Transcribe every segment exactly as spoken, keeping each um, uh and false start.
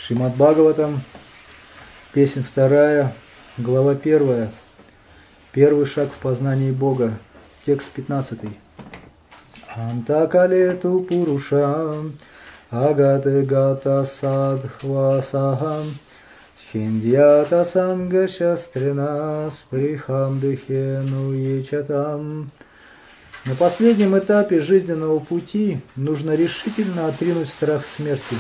Шримад Бхагаватам, песнь вторая, глава первая. Первый шаг в познании Бога. Текст пятнадцатый. Антакалету пурушам агате гата садхвасахам хиндьята санга шастрина сприхам дыхену ечатам. На последнем этапе жизненного пути нужно решительно отринуть страх смерти.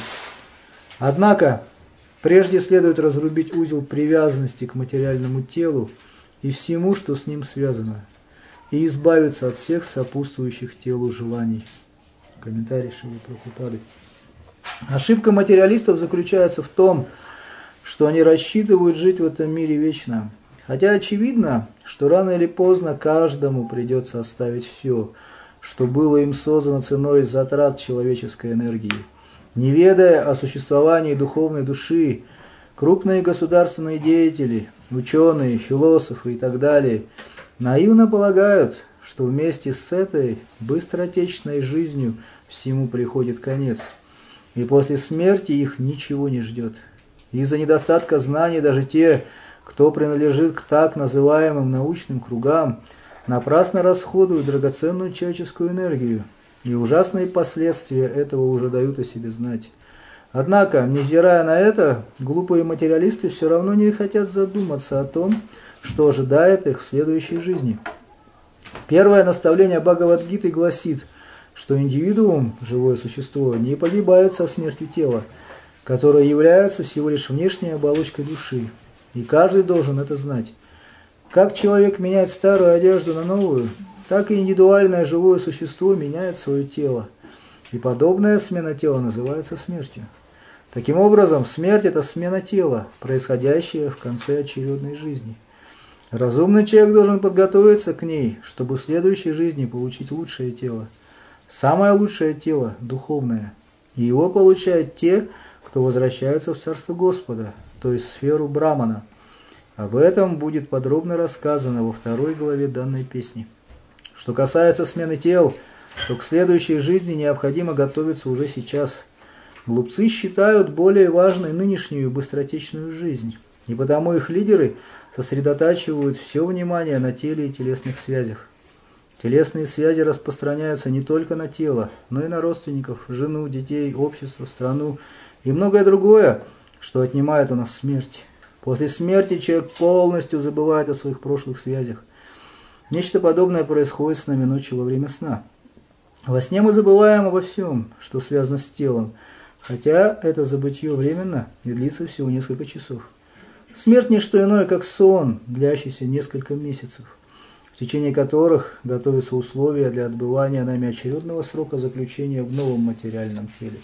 Однако, прежде следует разрубить узел привязанности к материальному телу и всему, что с ним связано, и избавиться от всех сопутствующих телу желаний. Комментарий Шрилы Прабхупады. Ошибка материалистов заключается в том, что они рассчитывают жить в этом мире вечно. Хотя очевидно, что рано или поздно каждому придется оставить все, что было им создано ценой затрат человеческой энергии. Не ведая о существовании духовной души, крупные государственные деятели, ученые, философы и так далее наивно полагают, что вместе с этой быстротечной жизнью всему приходит конец, и после смерти их ничего не ждет. Из-за недостатка знаний даже те, кто принадлежит к так называемым научным кругам, напрасно расходуют драгоценную человеческую энергию, и ужасные последствия этого уже дают о себе знать. Однако, невзирая на это, глупые материалисты все равно не хотят задуматься о том, что ожидает их в следующей жизни. Первое наставление Бхагавад-гиты гласит, что индивидуум, живое существо, не погибает со смертью тела, которое является всего лишь внешней оболочкой души, и каждый должен это знать. Как человек меняет старую одежду на новую, так и индивидуальное живое существо меняет свое тело, и подобная смена тела называется смертью. Таким образом, смерть – это смена тела, происходящая в конце очередной жизни. Разумный человек должен подготовиться к ней, чтобы в следующей жизни получить лучшее тело. Самое лучшее тело – духовное, и его получают те, кто возвращается в Царство Господа, то есть в сферу Брамана. Об этом будет подробно рассказано во второй главе данной песни. Что касается смены тел, то к следующей жизни необходимо готовиться уже сейчас. Глупцы считают более важной нынешнюю быстротечную жизнь, и потому их лидеры сосредотачивают все внимание на теле и телесных связях. Телесные связи распространяются не только на тело, но и на родственников, жену, детей, общество, страну и многое другое, что отнимает у нас смерть. После смерти человек полностью забывает о своих прошлых связях. Нечто подобное происходит с нами ночью во время сна. Во сне мы забываем обо всем, что связано с телом, хотя это забытье временно и длится всего несколько часов. Смерть не что иное, как сон, длящийся несколько месяцев, в течение которых готовятся условия для отбывания нами очередного срока заключения в новом материальном теле,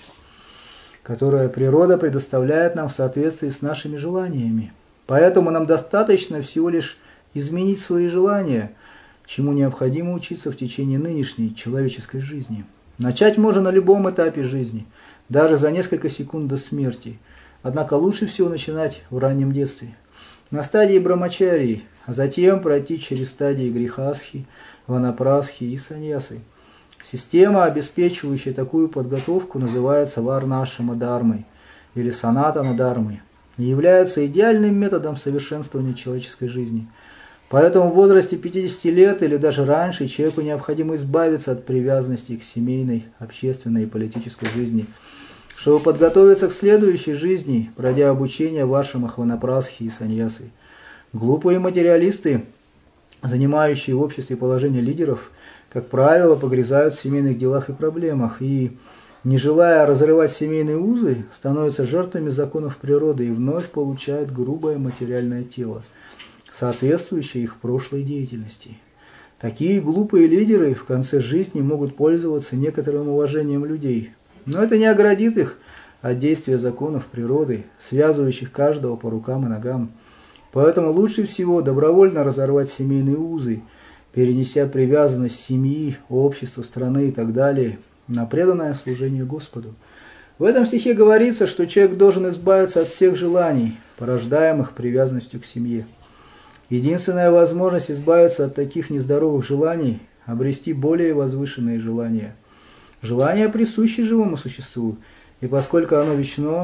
которое природа предоставляет нам в соответствии с нашими желаниями. Поэтому нам достаточно всего лишь изменить свои желания, чему необходимо учиться в течение нынешней человеческой жизни. Начать можно на любом этапе жизни, даже за несколько секунд до смерти. Однако лучше всего начинать в раннем детстве, на стадии брамачарии, а затем пройти через стадии грихастхи, ванапрастхи и саньясы. Система, обеспечивающая такую подготовку, называется варнашрама-дармой или санатана-дармой и является идеальным методом совершенствования человеческой жизни. Поэтому в возрасте пятидесяти лет или даже раньше человеку необходимо избавиться от привязанности к семейной, общественной и политической жизни, чтобы подготовиться к следующей жизни, пройдя обучение в ашрамах ванапрастхи и саньясы. Глупые материалисты, занимающие в обществе положение лидеров, как правило, погрязают в семейных делах и проблемах и, не желая разрывать семейные узы, становятся жертвами законов природы и вновь получают грубое материальное тело, соответствующее их прошлой деятельности. Такие глупые лидеры в конце жизни могут пользоваться некоторым уважением людей, но это не оградит их от действия законов природы, связывающих каждого по рукам и ногам. Поэтому лучше всего добровольно разорвать семейные узы, перенеся привязанность семьи, общества, страны и так далее на преданное служение Господу. В этом стихе говорится, что человек должен избавиться от всех желаний, порождаемых привязанностью к семье. Единственная возможность избавиться от таких нездоровых желаний – обрести более возвышенные желания. Желания присущи живому существу, и поскольку оно вечно,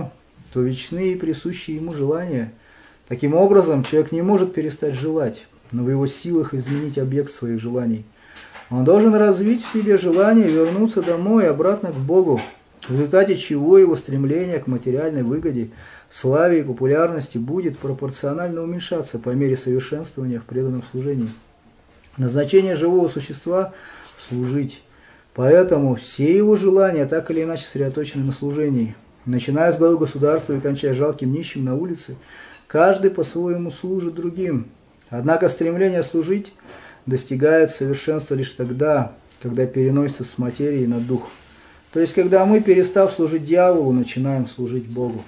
то вечны и присущие ему желания. Таким образом, человек не может перестать желать, но в его силах изменить объект своих желаний. Он должен развить в себе желание вернуться домой, обратно к Богу, в результате чего его стремление к материальной выгоде, славе и популярности будет пропорционально уменьшаться по мере совершенствования в преданном служении. Назначение живого существа – служить. Поэтому все его желания так или иначе сосредоточены на служении. Начиная с главы государства и кончая жалким нищим на улице, каждый по-своему служит другим. Однако стремление служить достигает совершенства лишь тогда, когда переносится с материи на дух. То есть, когда мы, перестав служить дьяволу, начинаем служить Богу.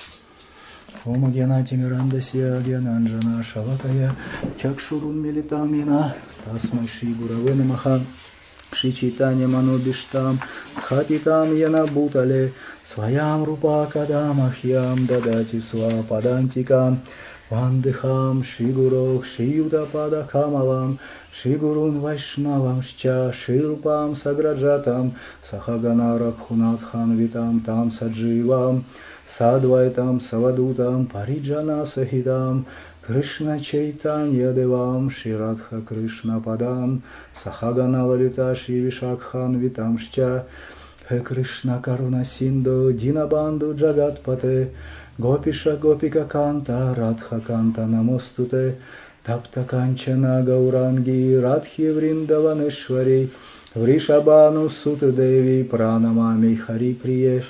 Ома гьянати мирандасья гьянанджана шалакая чакшурун милитамина тасмай шри гураве намаха шри чайтанья манобиштам хатитам яна бутале своям рупа кадамахьям дадати свападантикам вандыхам шри гурох шри юдапада камалам шри гурун вайшнавам шча шри рупам саграджатам сахагана рабхунатхан витам там садживам Садвайтам Савадутам Париджана Сахидам Кришна Чайтанья Девам Ширадха Кришна Падам Сахагана Лалита Шри Вишакхан Витамшча Хе Кришна Каруна Синду Динабанду Джагатпате Гопиша Гопика Канта Радха Канта Намостуте Тапта Канчана Гауранги Радхи Вриндаванешвари Вришабану Сута Деви Пранамами Хари Прие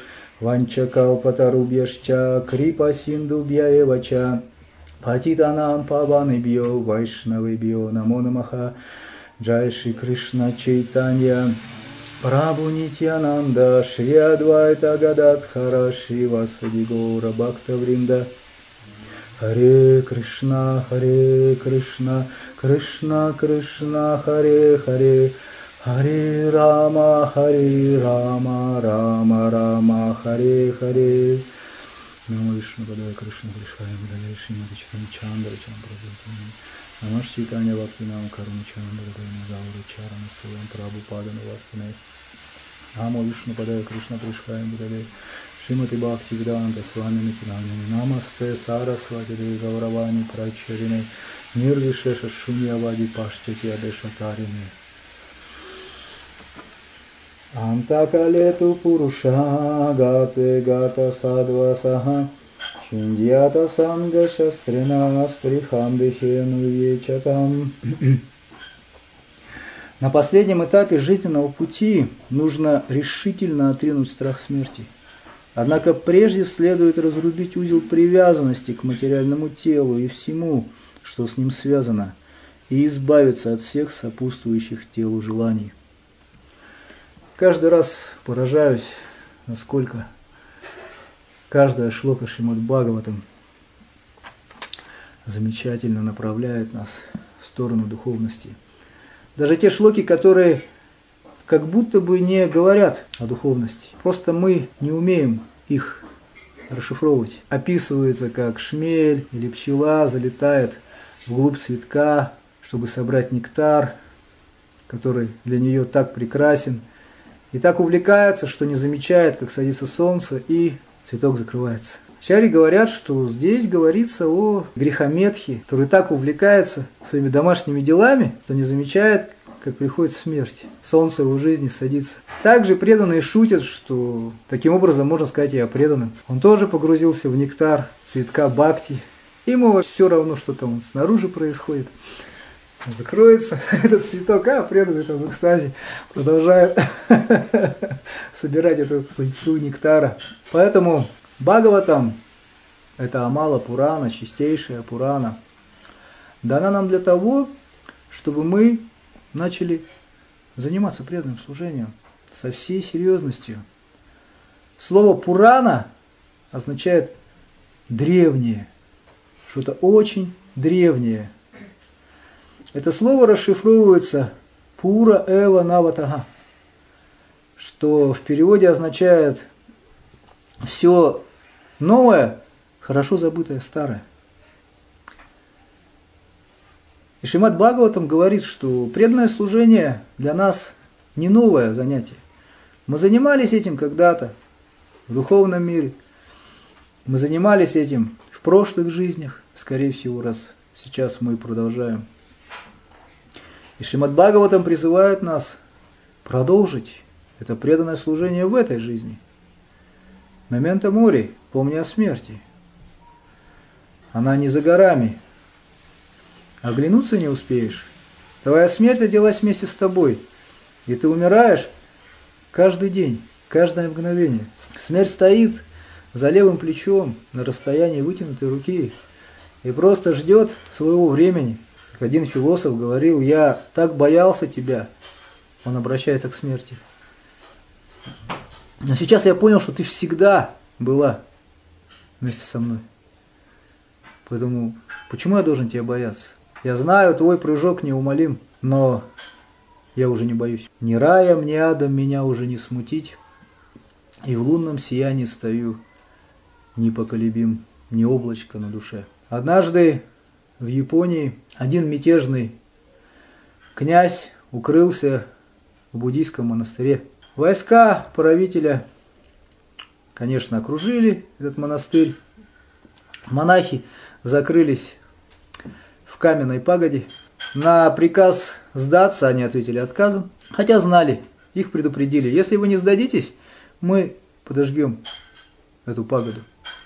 Ванчакалпатарубьяшча, Крипа Синдубьяевача, Патитанам Паваныбьё, Вайшнавыбьё, Намо Намаха, Джай Шри Кришна Чайтанья, Прабху Нитьянанда, Шри Адвайта Гададхара, Шри Васади Гора Бхакта Вринда, Харе Кришна, Харе Кришна, Кришна Кришна, Харе Харе, Харе Рама, Харе Рама, Рама Рама, Харе Харе. Намо Вишну Падая Кришна Кришхая Мадая Шримати Читани Чандра Чампрадхани Намаш Чайтанья Вапинам Каруна Чандра Дайна Гауры Чарана Силам Прабху Падана Вапинай. Намо Вишну Падая Кришна Кришхая Мадая Шримати Бхакти Веданта Свами Нитинамини Намасте Сарасвати Деви Гауравани Прачарине Нирвишеша Шуньявади Паштяти Адешатарини. Антакалету Пуруша Гате Гата Садва Саха Шиндьята Санга Шастрина Сприхамдихену Ечатам. На последнем этапе жизненного пути нужно решительно отринуть страх смерти. Однако прежде следует разрубить узел привязанности к материальному телу и всему, что с ним связано, и избавиться от всех сопутствующих телу желаний. Каждый раз поражаюсь, насколько каждая шлока Шримад Бхагаватам замечательно направляет нас в сторону духовности. Даже те шлоки, которые как будто бы не говорят о духовности, просто мы не умеем их расшифровывать. Описывается, как шмель или пчела залетает вглубь цветка, чтобы собрать нектар, который для нее так прекрасен, и так увлекается, что не замечает, как садится солнце, и цветок закрывается. Ачарьи говорят, что здесь говорится о грехометхе, который так увлекается своими домашними делами, что не замечает, как приходит смерть. Солнце его жизни садится. Также преданные шутят, что таким образом можно сказать и о преданном. Он тоже погрузился в нектар цветка бхакти. Ему все равно, что там снаружи происходит. Закроется этот цветок, а преданный там в экстазе продолжает собирать эту пыльцу нектара. Поэтому Бхагаватам, это Амала Пурана, чистейшая Пурана, дана нам для того, чтобы мы начали заниматься преданным служением со всей серьезностью. Слово Пурана означает древнее, что-то очень древнее. Это слово расшифровывается Пура Эва Наватага, что в переводе означает все новое, хорошо забытое старое. И Шримад Бхагаватам говорит, что преданное служение для нас не новое занятие. Мы занимались этим когда-то в духовном мире. Мы занимались этим в прошлых жизнях, скорее всего, раз сейчас мы продолжаем. И Шримад Бхагаватам призывает нас продолжить это преданное служение в этой жизни. Моменто мори, помни о смерти. Она не за горами. Оглянуться не успеешь. Твоя смерть родилась вместе с тобой. И ты умираешь каждый день, каждое мгновение. Смерть стоит за левым плечом на расстоянии вытянутой руки и просто ждет своего времени. Как один философ говорил: я так боялся тебя. Он обращается к смерти. Но сейчас я понял, что ты всегда была вместе со мной. Поэтому почему я должен тебя бояться? Я знаю, твой прыжок неумолим, но я уже не боюсь. Ни раем, ни адом меня уже не смутить, и в лунном сиянии стою непоколебим, ни облачко на душе. Однажды в Японии один мятежный князь укрылся в буддийском монастыре. Войска правителя, конечно, окружили этот монастырь. Монахи закрылись в каменной пагоде. На приказ сдаться они ответили отказом, хотя знали, их предупредили: если вы не сдадитесь, мы подожгем эту пагоду.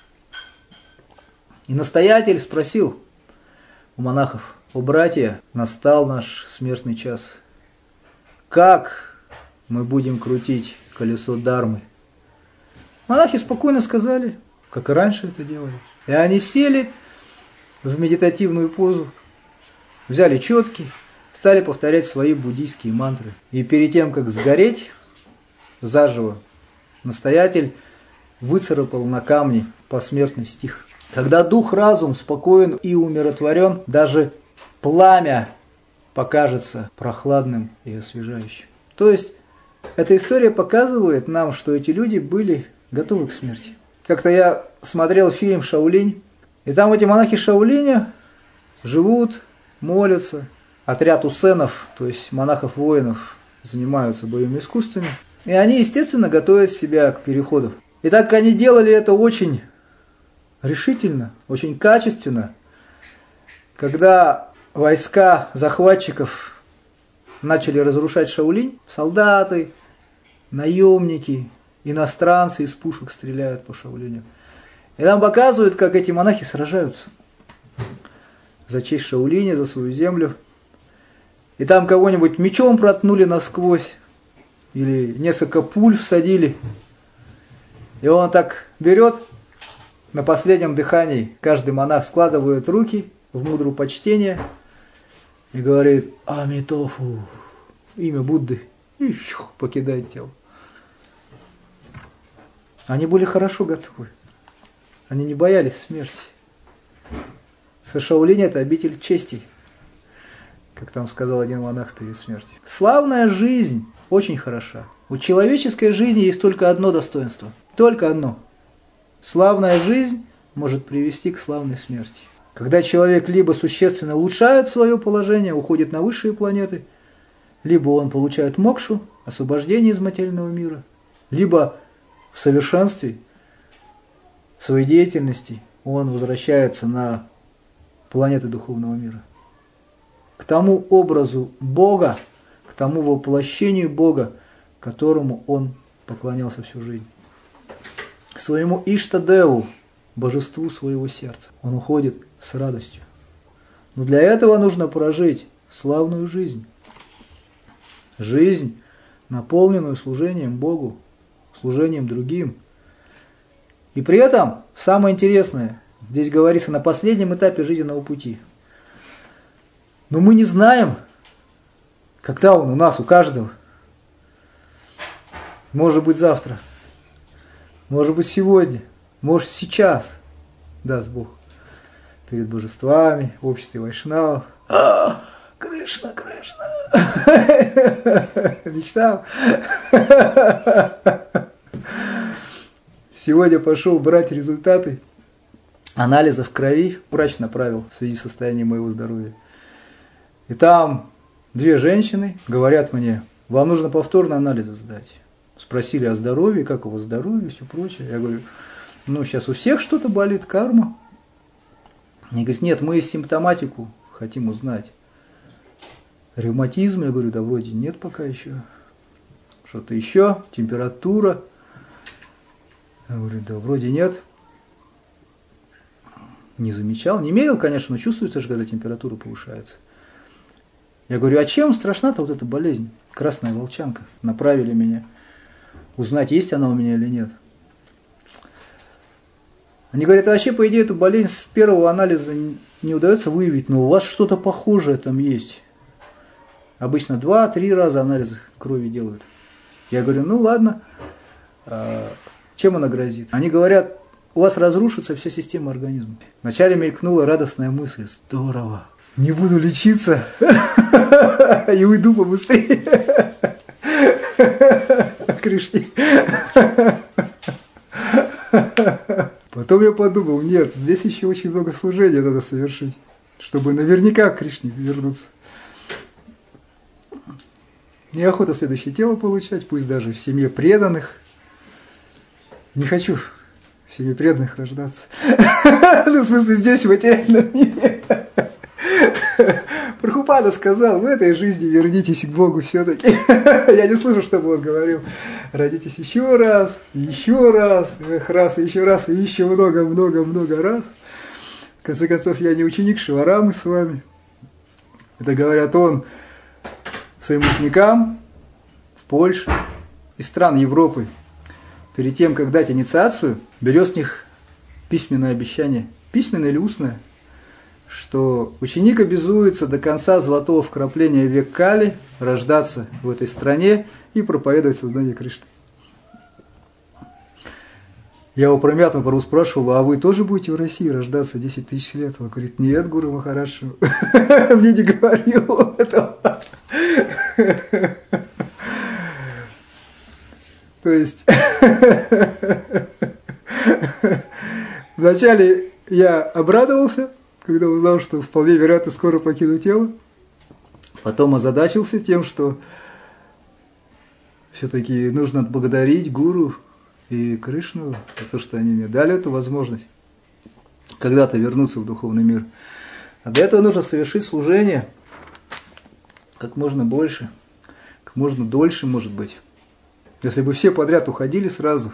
И настоятель спросил у монахов: о, братья, настал наш смертный час. Как мы будем крутить колесо Дharмы? Монахи спокойно сказали, как и раньше это делали. И они сели в медитативную позу, взяли четки, стали повторять свои буддийские мантры. И перед тем, как сгореть заживо, настоятель выцарапал на камне посмертный стих. Когда дух-разум спокоен и умиротворен, даже пламя покажется прохладным и освежающим. То есть, эта история показывает нам, что эти люди были готовы к смерти. Как-то я смотрел фильм «Шаолинь», и там эти монахи Шаолиня живут, молятся. Отряд усенов, то есть монахов-воинов, занимаются боевыми искусствами. И они, естественно, готовят себя к переходу. И так как они делали это очень решительно, очень качественно, когда войска захватчиков начали разрушать Шаолинь, солдаты, наемники, иностранцы из пушек стреляют по Шаолиню. И нам показывают, как эти монахи сражаются за честь Шаолиня, за свою землю. И там кого-нибудь мечом проткнули насквозь, или несколько пуль всадили. И он так берет, на последнем дыхании каждый монах складывает руки в мудру почтения и говорит: Амитофу, имя Будды, и щух, покидает тело. Они были хорошо готовы. Они не боялись смерти. Шаолинь – это обитель чести, как там сказал один монах перед смертью. Славная жизнь очень хороша. У человеческой жизни есть только одно достоинство. Только одно. Славная жизнь может привести к славной смерти. Когда человек либо существенно улучшает свое положение, уходит на высшие планеты, либо он получает мокшу, освобождение из материального мира, либо в совершенстве своей деятельности он возвращается на планеты духовного мира. К тому образу Бога, к тому воплощению Бога, которому он поклонялся всю жизнь. К своему Иштадеву, божеству своего сердца. Он уходит с радостью. Но для этого нужно прожить славную жизнь. Жизнь, наполненную служением Богу, служением другим. И при этом, самое интересное, здесь говорится на последнем этапе жизненного пути. Но мы не знаем, когда он у нас, у каждого. Может быть завтра, может быть сегодня, может сейчас, даст Бог, перед божествами, в обществе вайшнавов. А, Кришна, Кришна. Мечтал. Сегодня пошел брать результаты анализов крови. Врач направил в связи с состоянием моего здоровья. И там две женщины говорят мне: вам нужно повторно анализы сдать. Спросили о здоровье, как у вас здоровье и все прочее. Я говорю: ну, сейчас у всех что-то болит, карма. Они говорят, нет, мы симптоматику хотим узнать. Ревматизм, я говорю, да вроде нет пока еще. Что-то еще, температура. Я говорю, да вроде нет. Не замечал, не мерил, конечно, но чувствуется же, когда температура повышается. Я говорю, а чем страшна-то вот эта болезнь? Красная волчанка. Направили меня узнать, есть она у меня или нет. Они говорят, а вообще, по идее, эту болезнь с первого анализа не удается выявить, но у вас что-то похожее там есть. Обычно два-три раза анализы крови делают. Я говорю, ну ладно, а чем она грозит? Они говорят, у вас разрушится вся система организма. Вначале мелькнула радостная мысль, здорово, не буду лечиться и уйду побыстрее. Кришне. Потом я подумал, нет, здесь еще очень много служения надо совершить, чтобы наверняка к Кришне вернуться. Неохота следующее тело получать, пусть даже в семье преданных. Не хочу в семье преданных рождаться. Ну, в смысле, здесь, в материальном мире. Прабхупада сказал, в этой жизни вернитесь к Богу все-таки. Я не слышу, чтобы он говорил, родитесь еще раз, еще раз, эх, раз, еще раз, и еще много-много-много раз. В конце концов, я не ученик Шиварамы с вами. Это говорят он своим ученикам в Польше и стран Европы. Перед тем, как дать инициацию, берет с них письменное обещание, письменное или устное, что ученик обязуется до конца золотого вкрапления век Кали рождаться в этой стране и проповедовать сознание Кришны. Я у Прамятмы пару спрашивал, а вы тоже будете в России рождаться десять тысяч лет? Он говорит, нет, Гуру Махарадж, мне не говорил этого. То есть, вначале я обрадовался, когда узнал, что вполне вероятно скоро покину тело. Потом озадачился тем, что все-таки нужно отблагодарить Гуру и Кришну за то, что они мне дали эту возможность когда-то вернуться в духовный мир. А для этого нужно совершить служение как можно больше, как можно дольше, может быть. Если бы все подряд уходили сразу,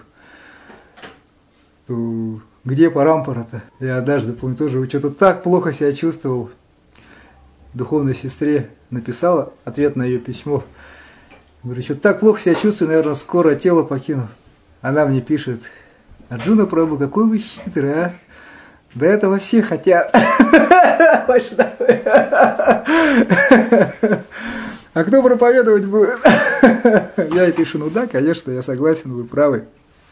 то где парампара-то? Я однажды, помню, тоже что-то так плохо себя чувствовал. Духовной сестре написала ответ на ее письмо. Говорю, что так плохо себя чувствую, наверное, скоро тело покину. Она мне пишет, Арджуна Прабху, какой вы хитрый, а? До этого все хотят. А кто проповедовать будет? Я ей пишу, ну да, конечно, я согласен, вы правы.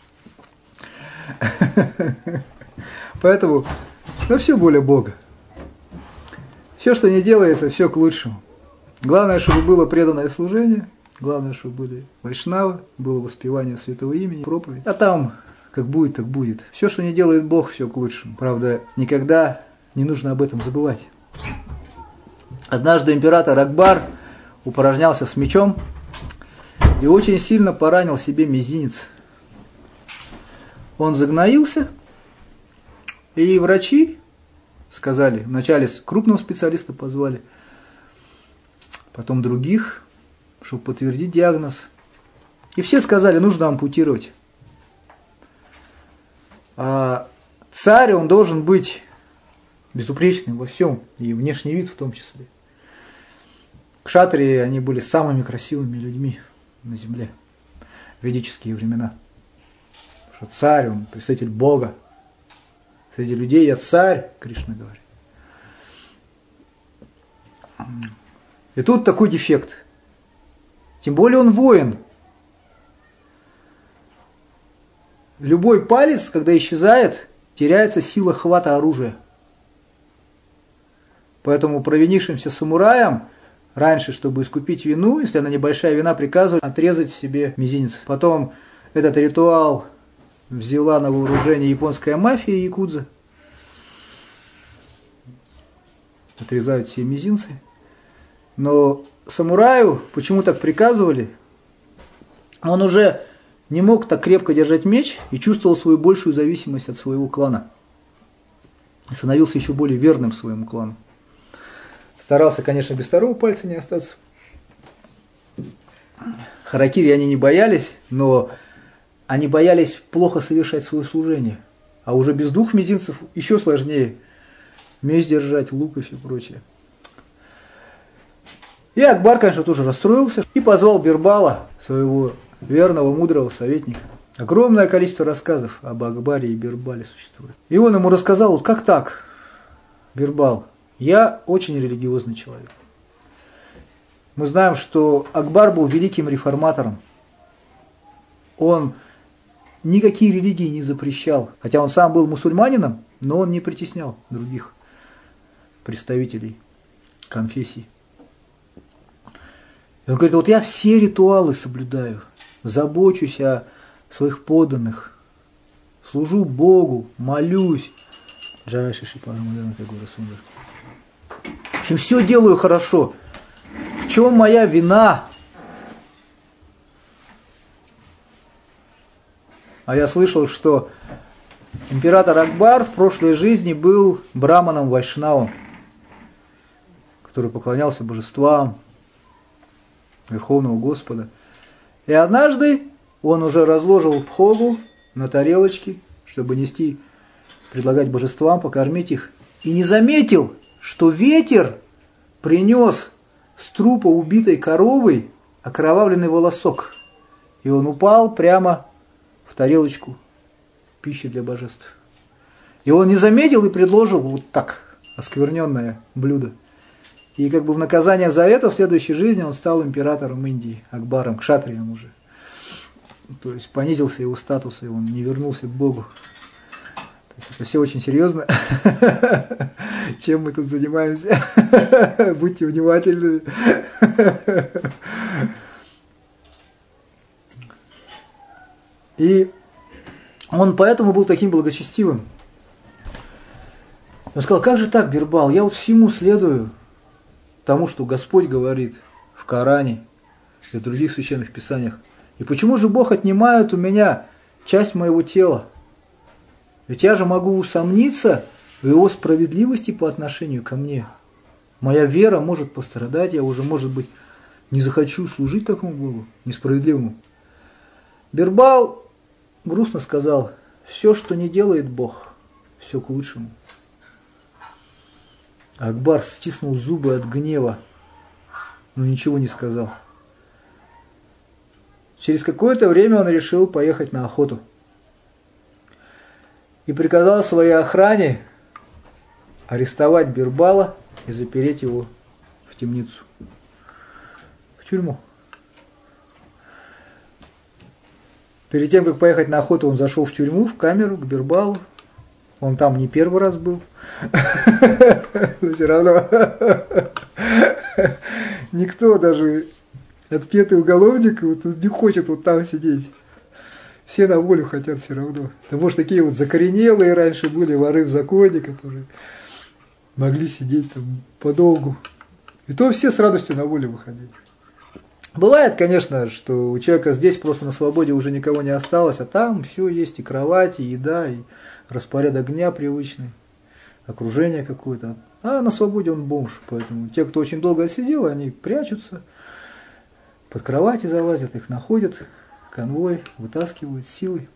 Поэтому, ну все воля Бога. Все, что не делается, все к лучшему. Главное, чтобы было преданное служение, главное, чтобы были вайшнавы, было воспевание святого имени, проповедь. А там, как будет, так будет. Все, что не делает Бог, все к лучшему. Правда, никогда не нужно об этом забывать. Однажды император Акбар упражнялся с мечом и очень сильно поранил себе мизинец. Он загноился, и врачи сказали, вначале крупного специалиста позвали, потом других, чтобы подтвердить диагноз. И все сказали, нужно ампутировать. А царь, он должен быть безупречным во всем, и внешний вид в том числе. Кшатрии, они были самыми красивыми людьми на земле в ведические времена. Что царь, он представитель Бога. Среди людей я царь, Кришна говорит. И тут такой дефект. Тем более он воин. Любой палец, когда исчезает, теряется сила хвата оружия. Поэтому провинившимся самураям раньше, чтобы искупить вину, если она небольшая вина, приказывали отрезать себе мизинец. Потом этот ритуал взяла на вооружение японская мафия якудза. Отрезают все мизинцы. Но самураю, почему так приказывали? Он уже не мог так крепко держать меч и чувствовал свою большую зависимость от своего клана. И становился еще более верным своему клану. Старался, конечно, без второго пальца не остаться. Харакири они не боялись, но они боялись плохо совершать свое служение. А уже без двух мизинцев еще сложнее меч держать, лук и все прочее. И Акбар, конечно, тоже расстроился и позвал Бирбала, своего верного, мудрого советника. Огромное количество рассказов об Акбаре и Бирбале существует. И он ему рассказал, вот как так, Бирбал, я очень религиозный человек. Мы знаем, что Акбар был великим реформатором. Он никакие религии не запрещал, хотя он сам был мусульманином, но он не притеснял других представителей конфессий. И он говорит, вот я все ритуалы соблюдаю, забочусь о своих подданных, служу Богу, молюсь. В общем, все делаю хорошо. В чем моя вина? А я слышал, что император Акбар в прошлой жизни был браманом Вайшнавом, который поклонялся божествам, Верховного Господа. И однажды он уже разложил пхогу на тарелочке, чтобы нести, предлагать божествам, покормить их, и не заметил, что ветер принес с трупа убитой коровы окровавленный волосок, и он упал прямо в тарелочку пищи для божеств. И он не заметил и предложил вот так оскверненное блюдо. И как бы в наказание за это в следующей жизни он стал императором Индии, Акбаром, кшатрием уже. То есть понизился его статус, и он не вернулся к Богу. То есть это все очень серьезно. Чем мы тут занимаемся? Будьте внимательны. И он поэтому был таким благочестивым. Он сказал, как же так, Бирбал, я вот всему следую тому, что Господь говорит в Коране и в других священных писаниях. И почему же Бог отнимает у меня часть моего тела? Ведь я же могу усомниться в Его справедливости по отношению ко мне. Моя вера может пострадать, я уже, может быть, не захочу служить такому Богу, несправедливому. Бирбал грустно сказал, все, что не делает Бог, все к лучшему. Акбар стиснул зубы от гнева, но ничего не сказал. Через какое-то время он решил поехать на охоту и приказал своей охране арестовать Бирбала и запереть его в темницу, в тюрьму. Перед тем, как поехать на охоту, он зашел в тюрьму, в камеру, к Бирбалу. Он там не первый раз был. Но все равно никто, даже отпетый уголовник, вот, не хочет вот там сидеть. Все на волю хотят все равно. Потому что такие вот закоренелые раньше были воры в законе, которые могли сидеть там подолгу. И то все с радостью на волю выходили. Бывает, конечно, что у человека здесь просто на свободе уже никого не осталось, а там все есть, и кровать, и еда, и распорядок дня привычный, окружение какое-то. А на свободе он бомж, поэтому те, кто очень долго сидел, они прячутся, под кровати залазят, их находят, конвой вытаскивают силой.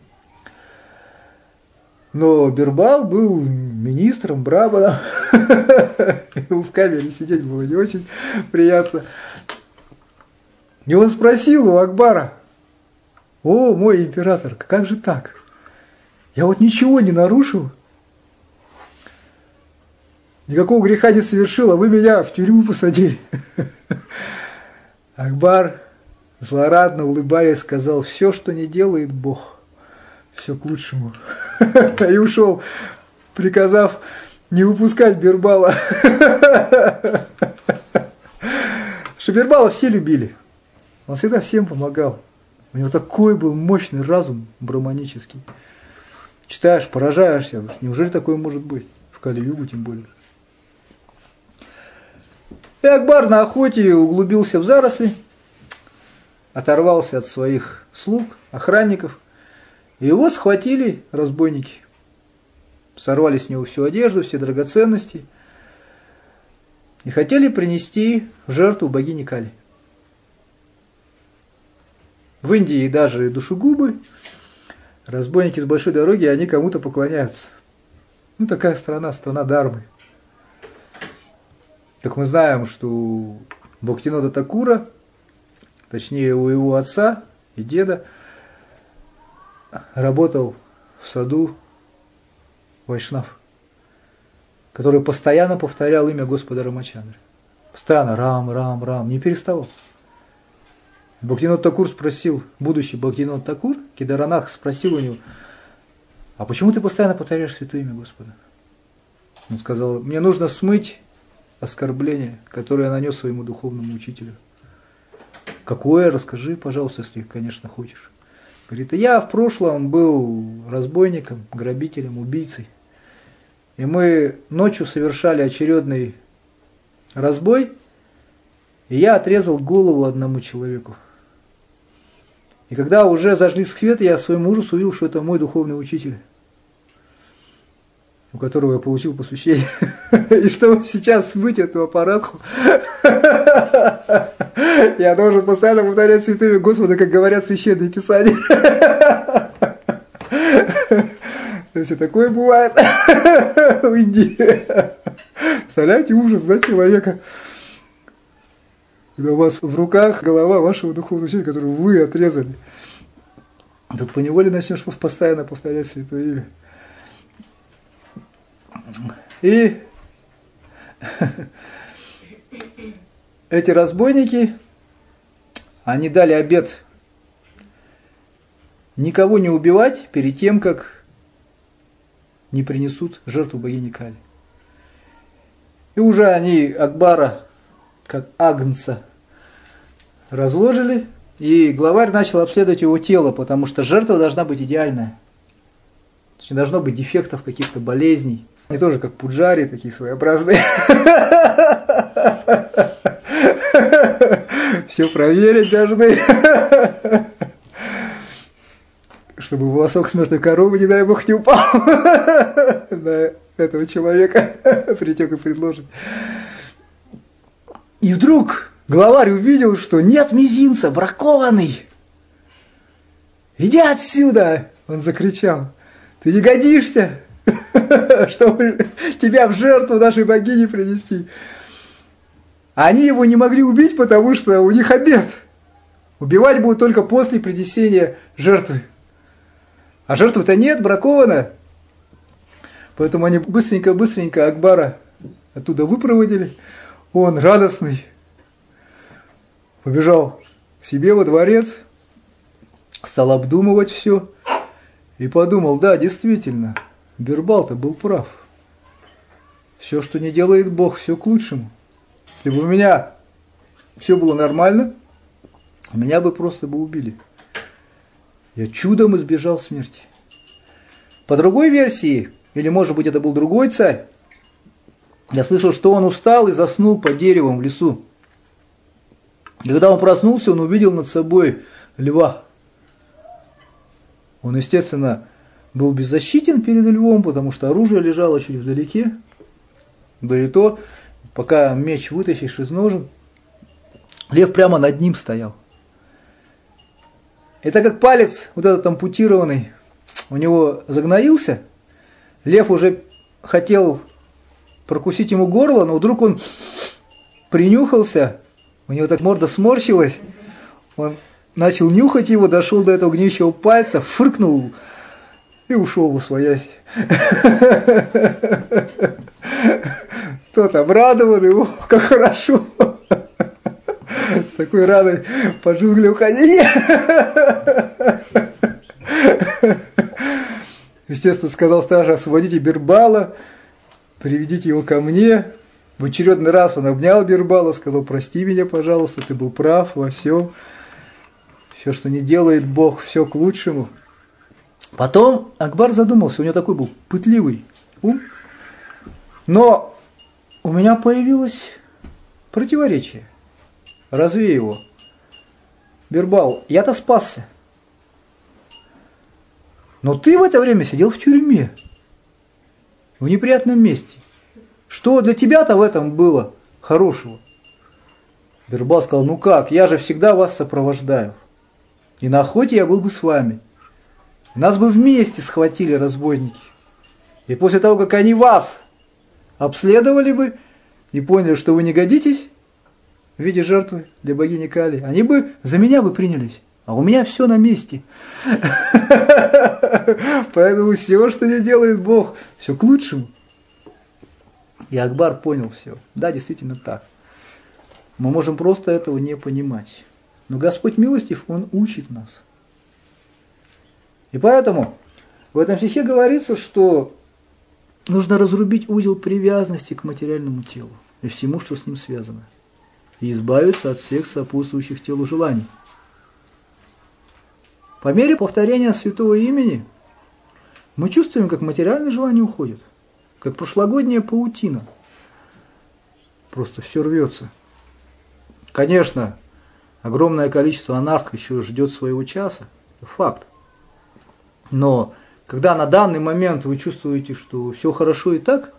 Но Бирбал был министром, брабаном, ему в камере сидеть было не очень приятно. И он спросил у Акбара, о, мой император, как же так? Я вот ничего не нарушил, никакого греха не совершил, а вы меня в тюрьму посадили. Акбар, злорадно улыбаясь, сказал, все, что не делает Бог, все к лучшему. И ушел, приказав не выпускать Бирбала. Что Бирбала все любили. Он всегда всем помогал. У него такой был мощный разум браманический. Читаешь, поражаешься. Неужели такое может быть? В Кали-югу тем более. И Акбар на охоте углубился в заросли. оторвался от своих слуг, охранников, и его схватили разбойники. Сорвали с него всю одежду, все драгоценности и хотели принести в жертву богине Кали. В Индии даже душегубы, разбойники с большой дороги, они кому-то поклоняются. Ну, такая страна, страна Дharмы. Как мы знаем, что у Бхактивинода Такура, точнее у его отца и деда, работал в саду Вайшнав, который постоянно повторял имя Господа Рамачандры. Постоянно Рам, Рам, Рам, не переставал. Бхактивинод Такур спросил, будущий Бхактивинод Такур, Кедаранатх спросил у него: а почему ты постоянно повторяешь святое имя Господа? Он сказал: мне нужно смыть оскорбление, которое я нанес своему духовному учителю. Какое? Расскажи, пожалуйста, если, конечно, хочешь. Говорит: я в прошлом был разбойником, грабителем, убийцей. И мы ночью совершали очередный разбой, и я отрезал голову одному человеку. И когда уже зажгли свет, я своему ужасу увидел, что это мой духовный учитель, у которого я получил посвящение. И чтобы сейчас смыть эту аппаратку, я должен постоянно повторять святое имя Господа, как говорят священные писания. То есть и такое бывает в Индии. Представляете, ужас, да, человека, когда у вас в руках голова вашего духовного учителя, которую вы отрезали. Тут поневоле начнешь постоянно повторять святое имя. И эти разбойники, они дали обет никого не убивать перед тем, как не принесут жертву богине Кали. И уже они Акбара, как агнца, разложили, и главарь начал обследовать его тело, потому что жертва должна быть идеальная. Не должно быть дефектов, каких-то болезней. Они тоже как пуджари, такие своеобразные. Все проверить должны. Чтобы волосок смертной коровы, не дай бог, не упал на этого человека, притек и предложит. И вдруг главарь увидел, что нет мизинца, бракованный. «Иди отсюда!» – он закричал. «Ты не годишься, чтобы тебя в жертву нашей богини принести». Они его не могли убить, потому что у них обет. Убивать будут только после принесения жертвы. А жертвы-то нет, бракована. Поэтому они быстренько-быстренько Акбара оттуда выпроводили. Он, радостный, побежал к себе во дворец, стал обдумывать все и подумал: да, действительно, Бирбал-то был прав. Все, что не делает Бог, все к лучшему. Если бы у меня все было нормально, меня бы просто бы убили. Я чудом избежал смерти. По другой версии, или может быть это был другой царь, я слышал, что он устал и заснул под деревом в лесу. И когда он проснулся, он увидел над собой льва. Он, естественно, был беззащитен перед львом, потому что оружие лежало чуть вдалеке. Да и то, пока меч вытащишь из ножен, лев прямо над ним стоял. И так как палец, вот этот ампутированный, у него загноился, лев уже хотел прокусить ему горло, но вдруг он принюхался, у него так морда сморщилась, он начал нюхать его, дошел до этого гниющего пальца, фыркнул и ушел восвоясь. Тот обрадованный, о, как хорошо. С такой радой по джунглям ходили. Естественно, сказал стража: освободите Бирбала, приведите его ко мне. В очередной раз он обнял Бирбала, сказал: прости меня, пожалуйста, ты был прав во всем. Все, что не делает Бог, все к лучшему. Потом Акбар задумался, у него такой был пытливый ум. Но у меня появилось противоречие. Развей его. Бирбал, я-то спасся. Но ты в это время сидел в тюрьме, в неприятном месте. Что для тебя-то в этом было хорошего? Бирбал сказал, ну как, я же всегда вас сопровождаю. И на охоте я был бы с вами. Нас бы вместе схватили разбойники. И после того, как они вас обследовали бы и поняли, что вы не годитесь в виде жертвы для богини Кали, они бы за меня бы принялись. А у меня все на месте. Поэтому все, что не делает Бог, все к лучшему. И Акбар понял все. Да, действительно так. Мы можем просто этого не понимать. Но Господь милостив, Он учит нас. И поэтому в этом стихе говорится, что нужно разрубить узел привязанности к материальному телу и всему, что с ним связано, и избавиться от всех сопутствующих телу желаний. По мере повторения святого имени мы чувствуем, как материальные желания уходят, как прошлогодняя паутина. Просто все рвется. Конечно, огромное количество анархов еще ждет своего часа, это факт. Но когда на данный момент вы чувствуете, что все хорошо и так,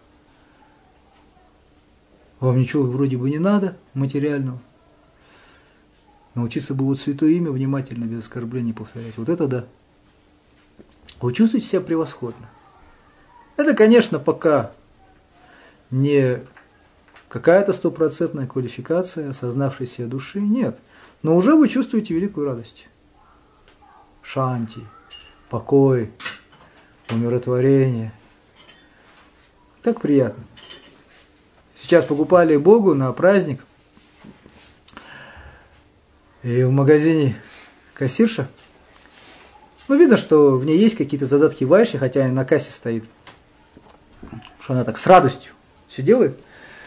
вам ничего вроде бы не надо материального, научиться бы вот святое имя внимательно, без оскорблений повторять. Вот это да. Вы чувствуете себя превосходно. Это, конечно, пока не какая-то стопроцентная квалификация осознавшейся души, нет. Но уже вы чувствуете великую радость. Шанти, покой, умиротворение. Так приятно. Сейчас покупали Богу на праздник. И в магазине кассирша, ну, видно, что в ней есть какие-то задатки вайши, хотя и на кассе стоит, что она так с радостью все делает,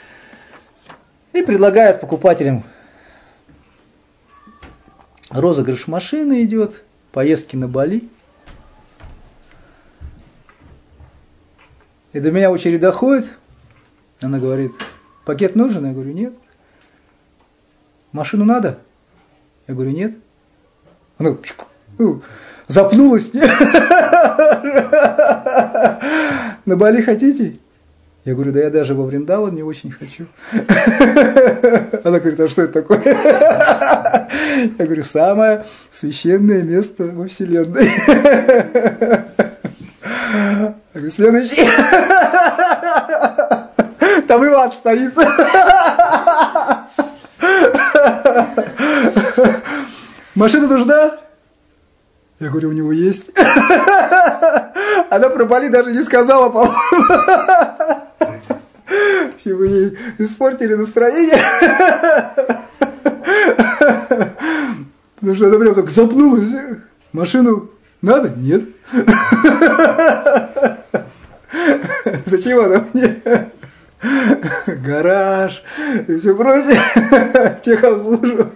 и предлагает покупателям розыгрыш машины идет, поездки на Бали. И до меня очередь доходит, она говорит, пакет нужен? Я говорю, нет. Машину надо? Я говорю, нет. Она ну, запнулась. На Бали хотите? Я говорю, да я даже во Вриндаван не очень хочу. Она говорит, а что это такое? Я говорю, самое священное место во Вселенной. Я говорю, следующий. Там и ад стоит. Машина нужна? Я говорю, у него есть. Она про Бали даже не сказала, по-моему. Вы ей испортили настроение. Потому что она прям так запнулась. Машину надо? Нет. Зачем она мне? Гараж и все прочее. Техобслуживание.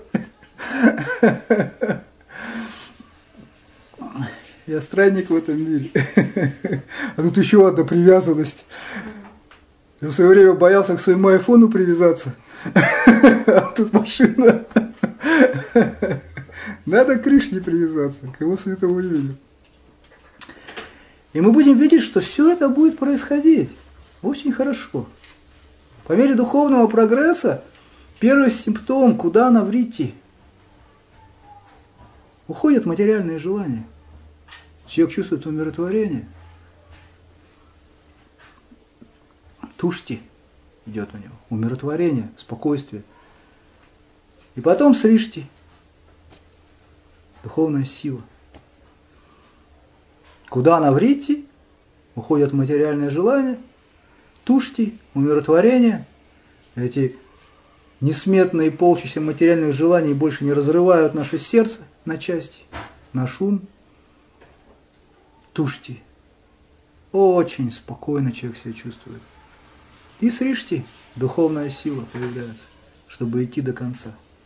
Я странник в этом мире. А тут еще одна привязанность. Я в свое время боялся к своему айфону привязаться. А тут машина. Надо к Кришне привязаться, к его святому имени. И мы будем видеть, что все это будет происходить очень хорошо. По мере духовного прогресса первый симптом, куда наврите, уходят материальные желания. Человек чувствует умиротворение. Тушти идет у него. Умиротворение, спокойствие. И потом сришти. Духовная сила. Куда наврите, уходят материальные желания. Тушти, умиротворение. Эти несметные полчища материальных желаний больше не разрывают наше сердце на части, на шум. Тушти. Очень спокойно человек себя чувствует. И сришти, духовная сила появляется, чтобы идти до конца.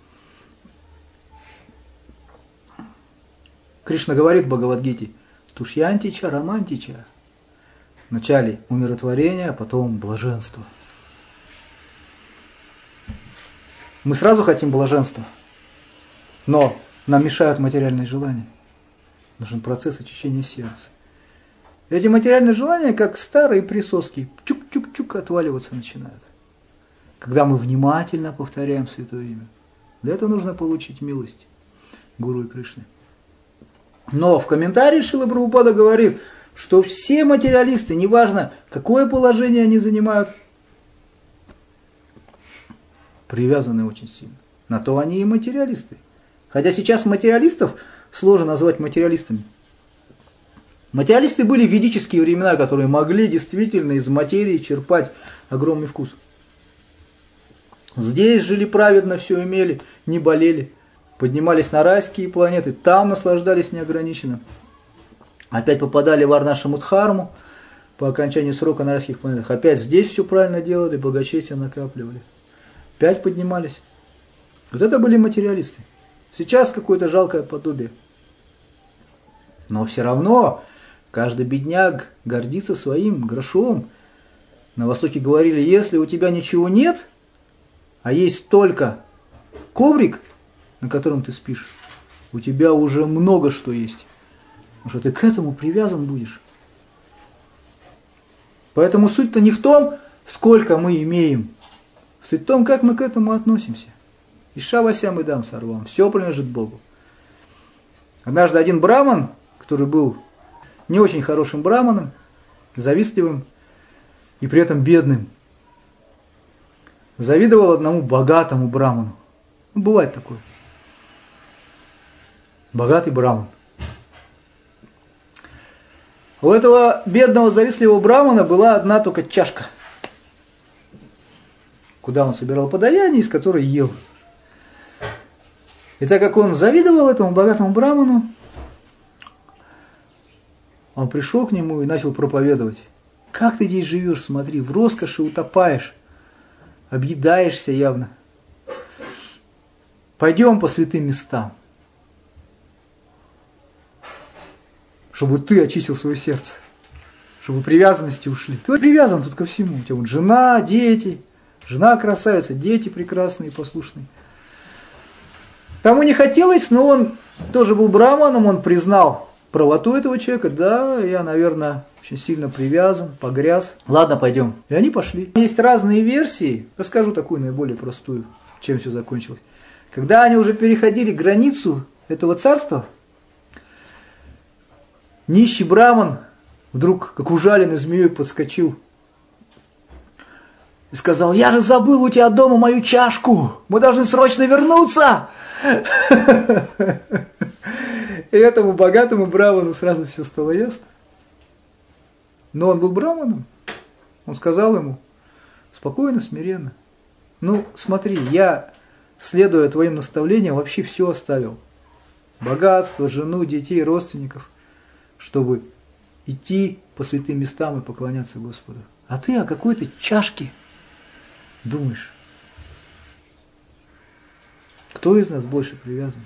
Кришна говорит в Бхагавад-гите, тушьянтича, романтича. Вначале умиротворение, а потом блаженство. Мы сразу хотим блаженства, но Нам мешают материальные желания. Нужен процесс очищения сердца. Эти материальные желания, как старые присоски, чук-чук-чук отваливаться начинают. Когда мы внимательно повторяем Святое Имя. Для этого нужно получить милость Гуру и Кришны. Но в комментарии Шрила Прабхупада говорит, что все материалисты, неважно, какое положение они занимают, привязаны очень сильно. На то они и материалисты. Хотя сейчас материалистов сложно назвать материалистами. Материалисты были в ведические времена, которые могли действительно из материи черпать огромный вкус. Здесь жили праведно, все имели, не болели, поднимались на райские планеты, там наслаждались неограниченно. Опять попадали в Варнашамудхарму по окончании срока на райских планетах. Опять здесь все правильно делали, благочестие накапливали. Опять поднимались. Вот это были материалисты. Сейчас какое-то жалкое подобие. Но все равно каждый бедняк гордится своим грошом. На Востоке говорили, если у тебя ничего нет, а есть только коврик, на котором ты спишь, у тебя уже много что есть. Потому что ты к этому привязан будешь. Поэтому суть-то не в том, сколько мы имеем. Суть в том, как мы к этому относимся. Ишавасям и дам сарвам. Все принадлежит Богу. Однажды один браман, который был не очень хорошим браманом, завистливым и при этом бедным, завидовал одному богатому браману. Ну, бывает такое. Богатый браман. У этого бедного завистливого брамана была одна только чашка, куда он собирал подаяние, из которой ел. И так как он завидовал этому богатому браману, он пришел к нему и начал проповедовать. Как ты здесь живешь, смотри, в роскоши утопаешь, объедаешься явно. Пойдем по святым местам, чтобы ты очистил свое сердце, чтобы привязанности ушли. Ты привязан тут ко всему. У тебя вот жена, дети, жена красавица, дети прекрасные, послушные. Тому не хотелось, но он тоже был браманом, он признал правоту этого человека. Да, я, наверное, очень сильно привязан, погряз. Ладно, пойдем. И они пошли. Есть разные версии. Расскажу такую наиболее простую, чем все закончилось. Когда они уже переходили границу этого царства, нищий браман вдруг, как ужаленный змеей, подскочил и сказал: я же забыл у тебя дома мою чашку, мы должны срочно вернуться. И этому богатому браману сразу все стало ясно. Но он был браманом. Он сказал ему спокойно, смиренно: ну смотри, я, следуя твоим наставлениям, вообще все оставил. Богатство, жену, детей, родственников, чтобы идти по святым местам и поклоняться Господу. А ты о какой-то чашке думаешь? Кто из нас больше привязан?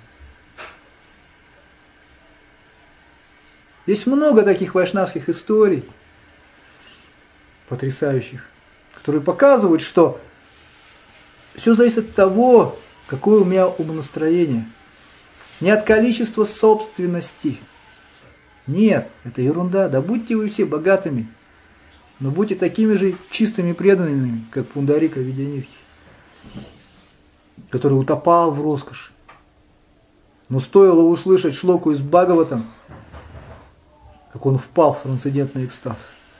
Есть много таких вайшнавских историй, потрясающих, которые показывают, что все зависит от того, какое у меня умонастроение. Не от количества собственности. Нет, это ерунда. Да будьте вы все богатыми, но будьте такими же чистыми преданными, как Пундарика Видянитхи, который утопал в роскоши. Но стоило услышать шлоку из Бхагаватам, как он впал в трансцендентный экстаз.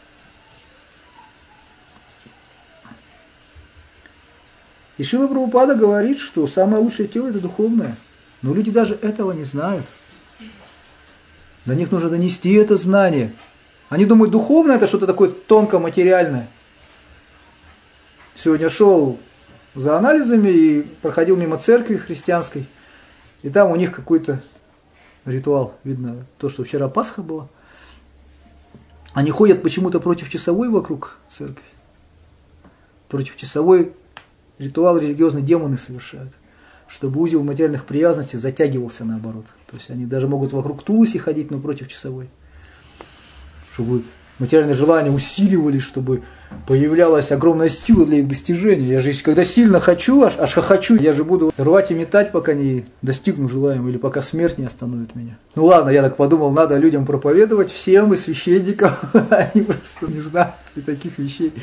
И Шрила Прабхупада говорит, что самое лучшее тело – это духовное. Но люди даже этого не знают. До них нужно донести это знание. Они думают, духовное – это что-то такое тонко-материальное. Сегодня шел за анализами и проходил мимо церкви христианской. И там у них какой-то ритуал. Видно, то, что вчера Пасха была. Они ходят почему-то против часовой вокруг церкви. Против часовой ритуал религиозные демоны совершают. Чтобы узел материальных привязанностей затягивался наоборот. То есть они даже могут вокруг Туласи ходить, но против часовой. Чтобы материальные желания усиливались, чтобы появлялась огромная сила для их достижения. Я же, когда сильно хочу, аж, аж хочу, я же буду рвать и метать, пока не достигну желаемого, или пока смерть не остановит меня. Ну ладно, я так подумал, надо людям проповедовать, всем и священникам, они просто не знают и таких вещей.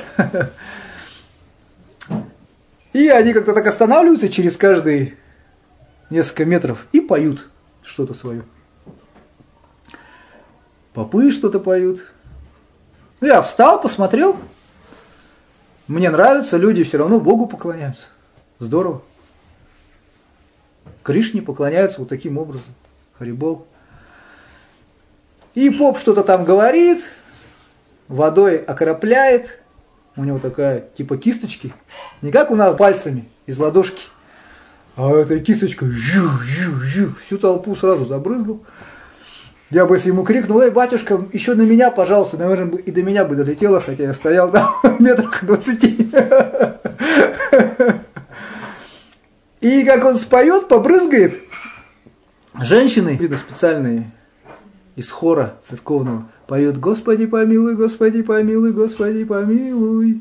И они как-то так останавливаются через каждые несколько метров и поют что-то свое. Попы что-то поют. Ну, я встал, посмотрел. Мне нравится, люди все равно Богу поклоняются. Здорово. Кришне поклоняются вот таким образом. Харибол. И поп что-то там говорит, водой окропляет. У него такая типа кисточки. Не как у нас пальцами из ладошки. А этой кисточкой жу-жу-жу, всю толпу сразу забрызгал. Я бы если ему крикнул: эй, батюшка, еще на меня, пожалуйста, наверное, бы и до меня бы долетело, хотя я стоял там в метрах двадцати. И как он споет, побрызгает, женщины, видно, специальные из хора церковного, поют: Господи помилуй, Господи помилуй, Господи помилуй.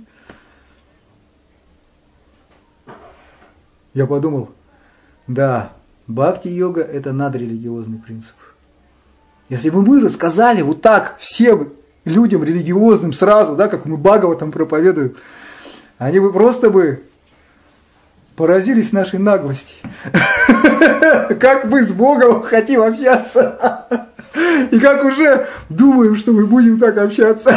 Я подумал, да, бхакти-йога – это надрелигиозный принцип. Если бы мы рассказали вот так всем людям религиозным сразу, да, как мы Бхагаватам проповедуем, они бы просто бы поразились нашей наглости. Как мы с Богом хотим общаться. И как уже думаем, что мы будем так общаться.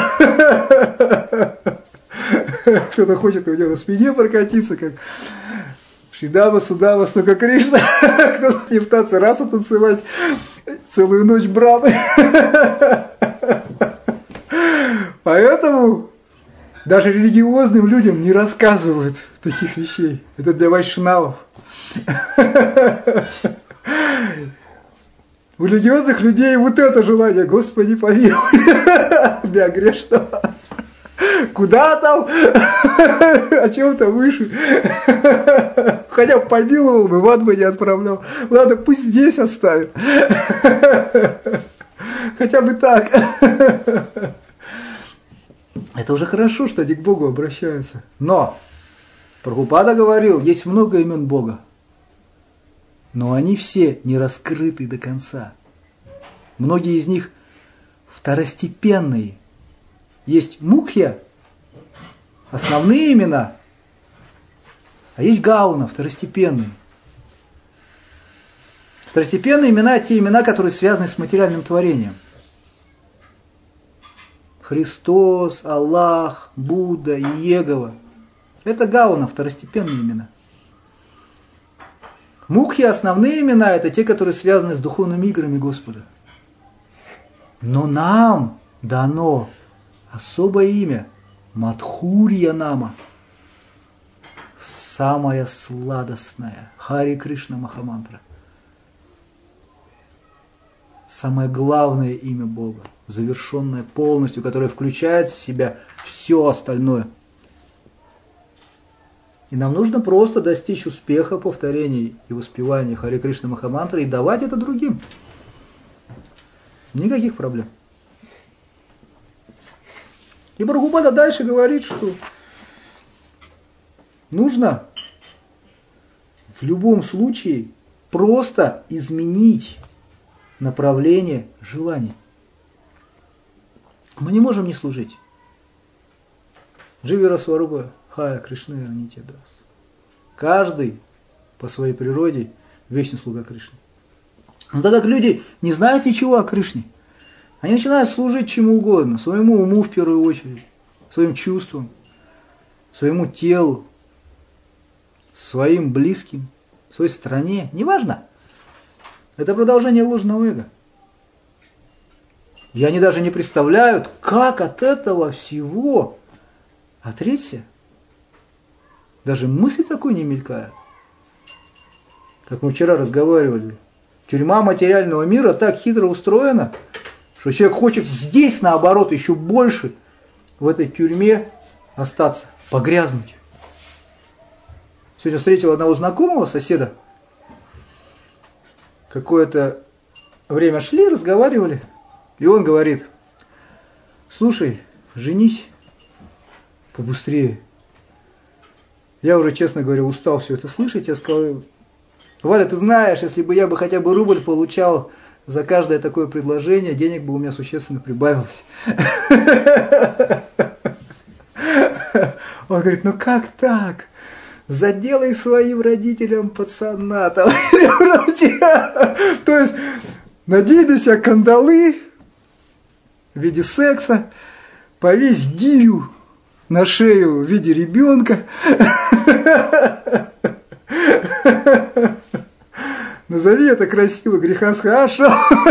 Кто-то хочет у него на спине прокатиться, как Шидава, Судава, Снука Кришна. Кто-то не пытаться раса танцевать целую ночь брамы. Поэтому даже религиозным людям не рассказывают таких вещей. Это для вайшнавов. У религиозных людей вот это желание: Господи помилуй, для грешного. Куда там? О чем-то выше. Хотя бы помиловал бы, в ад бы не отправлял. Ладно, пусть здесь оставит. Хотя бы так. Это уже хорошо, что они к Богу обращаются. Но Прабхупада говорил, есть много имен Бога. Но они все не раскрыты до конца. Многие из них второстепенные. Есть мукхья, основные имена, а есть гауна, второстепенные. Второстепенные имена – те имена, которые связаны с материальным творением. Христос, Аллах, Будда, Иегова – это гауна, второстепенные имена. Мукхи, основные имена – это те, которые связаны с духовными играми Господа. Но нам дано особое имя – Мадхурья Нама, самая сладостная Хари Кришна Махамантра. Самое главное имя Бога, завершенное полностью, которое включает в себя все остальное. И нам нужно просто достичь успеха повторений и воспевания Хари Кришна Махамантры и давать это другим. Никаких проблем. И Прабхупада дальше говорит, что нужно в любом случае просто изменить направление желаний. Мы не можем не служить. Дживира Сваруба Хая Кришны Арнитя Дас. Каждый по своей природе вечный слуга Кришны. Но так как люди не знают ничего о Кришне, они начинают служить чему угодно, своему уму в первую очередь, своим чувствам, своему телу, своим близким, своей стране, неважно. Это продолжение ложного эго. И они даже не представляют, как от этого всего отречься. Даже мысли такой не мелькают. Как мы вчера разговаривали, тюрьма материального мира так хитро устроена, что человек хочет здесь, наоборот, еще больше в этой тюрьме остаться, погрязнуть. Сегодня встретил одного знакомого соседа. Какое-то время шли, разговаривали, и он говорит: слушай, женись побыстрее. Я уже, честно говоря, устал все это слышать. Я сказал: Валя, ты знаешь, если бы я бы хотя бы рубль получал за каждое такое предложение, денег бы у меня существенно прибавилось. Он говорит: ну как так? Заделай своим родителям пацана. Там, то есть, надень на себя кандалы в виде секса, повесь гирю на шею в виде ребенка. Назови это красиво греха с Хашем.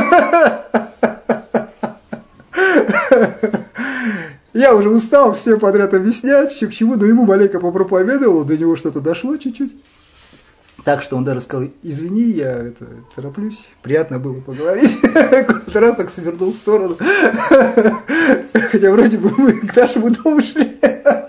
Я уже устал всем подряд объяснять, что к чему, но ему маленько попроповедовал, до него что-то дошло чуть-чуть. Так что он даже сказал: извини, я это, тороплюсь, приятно было поговорить. Какой-то раз так свернул в сторону. Хотя вроде бы мы к нашему дому шли.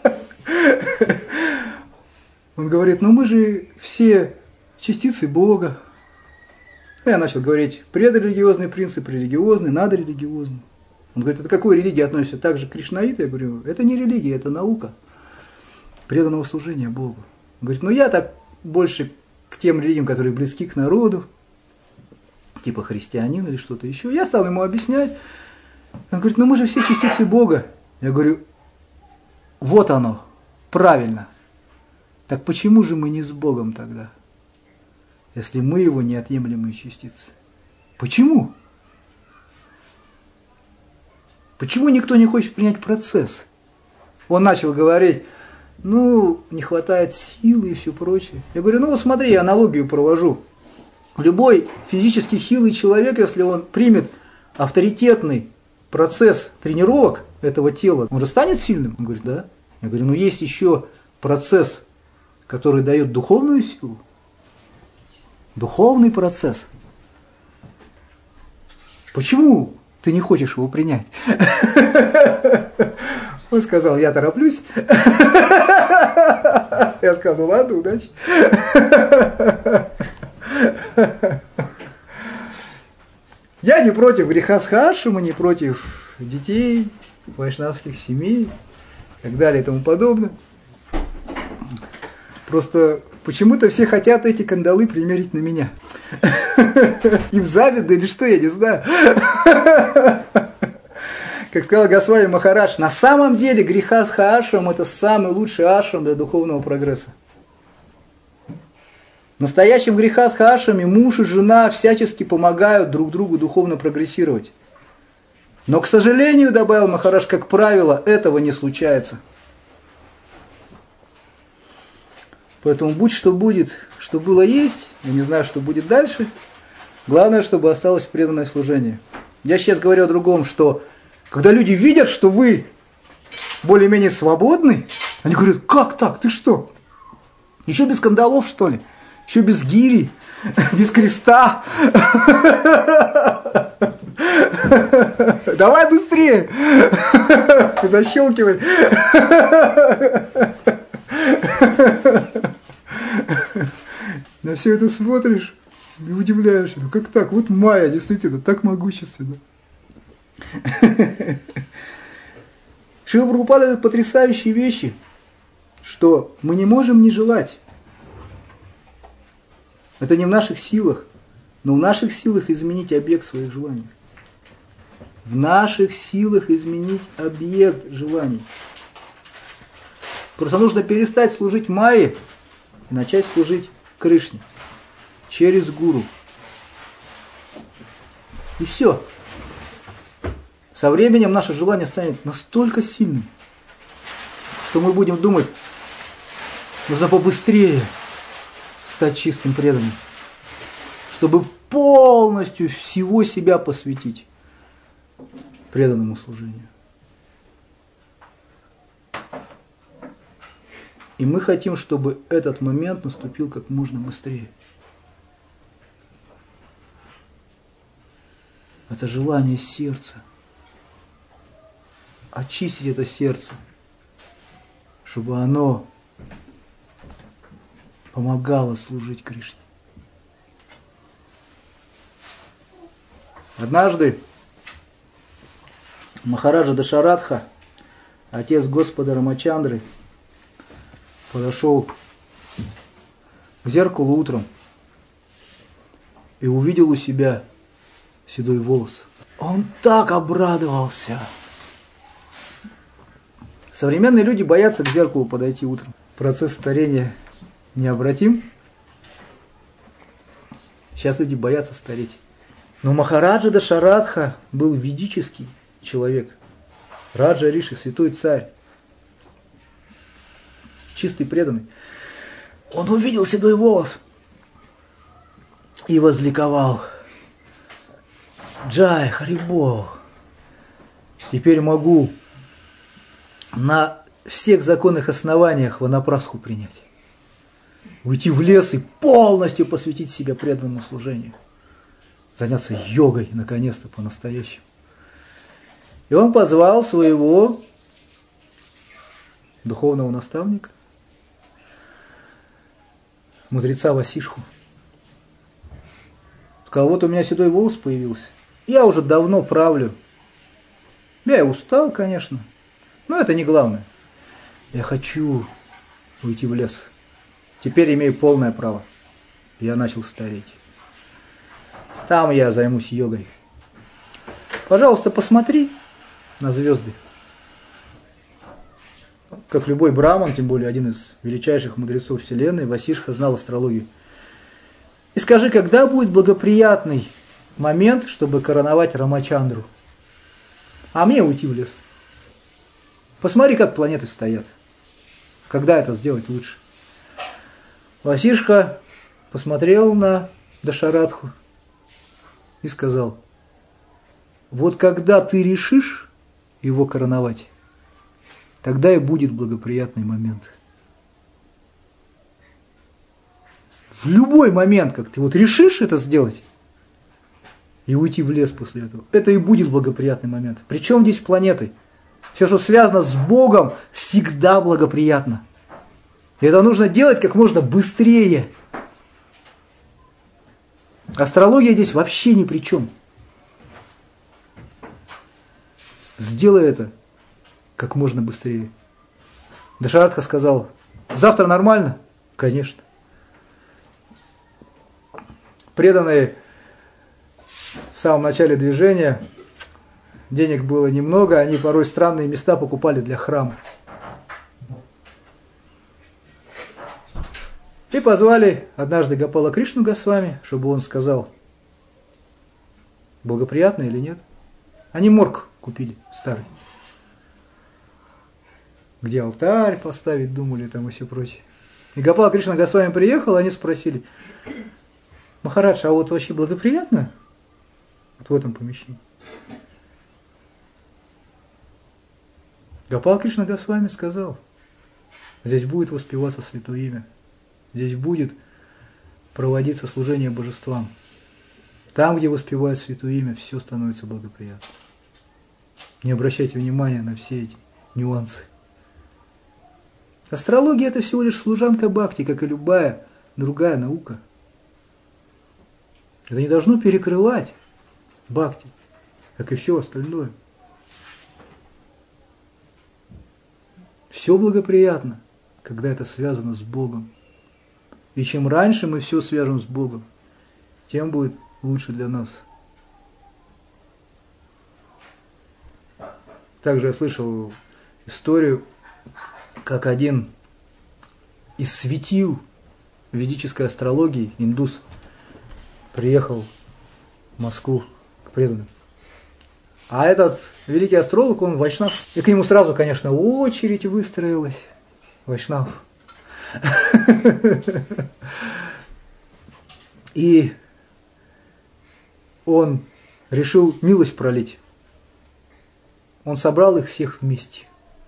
Он говорит: ну мы же все частицы Бога. Я начал говорить: предрелигиозный принцип, религиозный, надрелигиозный. Он говорит: это к какой религии относится? Также кришнаиты? Я говорю: это не религия, это наука преданного служения Богу. Он говорит: ну я так больше к тем религиям, которые близки к народу, типа христианин или что-то еще. Я стал ему объяснять. Он говорит: ну мы же все частицы Бога. Я говорю: вот оно, правильно. Так почему же мы не с Богом тогда, если мы его неотъемлемые частицы? Почему? Почему никто не хочет принять процесс? Он начал говорить: ну, не хватает силы и все прочее. Я говорю: ну, вот смотри, я аналогию провожу. Любой физически хилый человек, если он примет авторитетный процесс тренировок этого тела, он же станет сильным? Он говорит: да. Я говорю: ну, есть еще процесс, который дает духовную силу. Духовный процесс. Почему ты не хочешь его принять? Он сказал: я тороплюсь. Я сказал: ну ладно, удачи. Я не против греха с Хашем, не против детей, вайшнавских семей и так далее и тому подобное. Просто почему-то все хотят эти кандалы примерить на меня. Им завидно или что, я не знаю. Как сказал Госвами Махарадж, на самом деле грехастха ашрам – это самый лучший ашрам для духовного прогресса. В настоящем грехастха ашраме муж и жена всячески помогают друг другу духовно прогрессировать. Но, к сожалению, добавил Махарадж, как правило, этого не случается. Поэтому будь что будет, что было есть, я не знаю, что будет дальше. Главное, чтобы осталось преданное служение. Я сейчас говорю о другом, что когда люди видят, что вы более-менее свободны, они говорят: как так, ты что? Еще без скандалов, что ли? Еще без гири, без креста? Давай быстрее! Защелкивай! На все это смотришь и удивляешься. Ну как так? Вот Майя действительно так могущественна. Шрила Прабхупада говорит потрясающие вещи, что мы не можем не желать. Это не в наших силах, но в наших силах изменить объект своих желаний. В наших силах изменить объект желаний. Просто нужно перестать служить Майе и начать служить Кришне через гуру. И все. Со временем наше желание станет настолько сильным, что мы будем думать: нужно побыстрее стать чистым преданным, чтобы полностью всего себя посвятить преданному служению. И мы хотим, чтобы этот момент наступил как можно быстрее. Это желание сердца. Очистить это сердце, чтобы оно помогало служить Кришне. Однажды Махараджа Дашаратха, отец Господа Рамачандры, подошел к зеркалу утром и увидел у себя седой волос. Он так обрадовался. Современные люди боятся к зеркалу подойти утром. Процесс старения необратим. Сейчас люди боятся стареть. Но Махараджа Дашаратха был ведический человек. Раджа Риши, святой царь. Чистый, преданный. Он увидел седой волос и возликовал. Джай, Харибол. Теперь могу на всех законных основаниях ванапрасху принять. Уйти в лес и полностью посвятить себя преданному служению. Заняться йогой, наконец-то, по-настоящему. И он позвал своего духовного наставника, мудреца Васишху. Сказал, вот у меня седой волос появился. Я уже давно правлю. Я и устал, конечно. Но это не главное. Я хочу уйти в лес. Теперь имею полное право. Я начал стареть. Там я займусь йогой. Пожалуйста, посмотри на звезды. Как любой браман, тем более один из величайших мудрецов Вселенной, Васишха знал астрологию. И скажи, когда будет благоприятный момент, чтобы короновать Рамачандру? А мне уйти в лес. Посмотри, как планеты стоят. Когда это сделать лучше? Васишха посмотрел на Дашаратху и сказал, вот когда ты решишь его короновать, тогда и будет благоприятный момент. В любой момент, как ты вот решишь это сделать и уйти в лес после этого, это и будет благоприятный момент. Причем здесь планеты? Все, что связано с Богом, всегда благоприятно. И это нужно делать как можно быстрее. Астрология здесь вообще ни при чем. Сделай это как можно быстрее. Дашаратха сказал, завтра нормально? Конечно. Преданные в самом начале движения, денег было немного, они порой странные места покупали для храма. И позвали однажды Гопала Кришну Госвами, чтобы он сказал, благоприятно или нет. Они морг купили старый. Где алтарь поставить, думали там и все прочее. И Гопала Кришна Госвами приехал, они спросили, Махарадж, а вот вообще благоприятно вот в этом помещении? Гопала Кришна Госвами сказал, здесь будет воспеваться святое имя. Здесь будет проводиться служение божествам. Там, где воспевают святое имя, все становится благоприятно. Не обращайте внимания на все эти нюансы. Астрология – это всего лишь служанка бхакти, как и любая другая наука. Это не должно перекрывать бхакти, как и все остальное. Все благоприятно, когда это связано с Богом. И чем раньше мы все свяжем с Богом, тем будет лучше для нас. Также я слышал историю, как один из светил ведической астрологии, индус, приехал в Москву к преданным. А этот великий астролог, он вайшнав. И к нему сразу, конечно, очередь выстроилась. Вайшнав. И он решил милость пролить. Он собрал их всех вместе.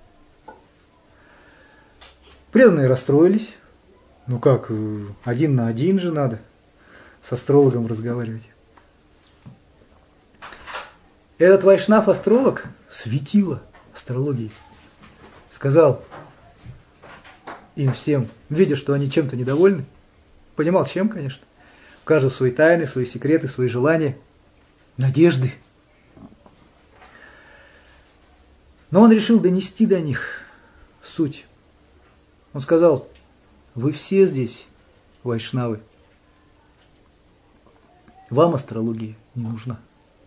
Преданные расстроились. Ну как, один на один же надо с астрологом разговаривать. Этот вайшнав-астролог, светило астрологии, сказал им всем, видя, что они чем-то недовольны, понимал, чем, конечно, у каждого свои тайны, свои секреты, свои желания, надежды. Но он решил донести до них суть. Он сказал: вы все здесь вайшнавы. Вам астрология не нужна.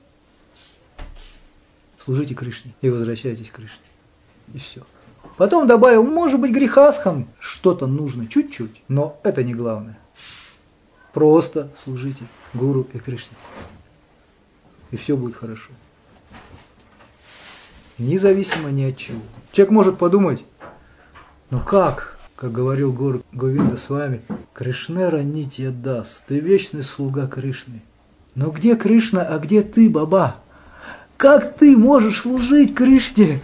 Служите Кришне и возвращайтесь к Кришне. И все. Потом добавил, может быть, грехасхам что-то нужно, чуть-чуть, но это не главное. Просто служите Гуру и Кришне. И все будет хорошо. Независимо ни от чего. Человек может подумать, ну как, как говорил Гуру Говинда с вами, Кришнера нитья дас, ты вечный слуга Кришны. Но где Кришна, а где ты, Баба? Как ты можешь служить Кришне?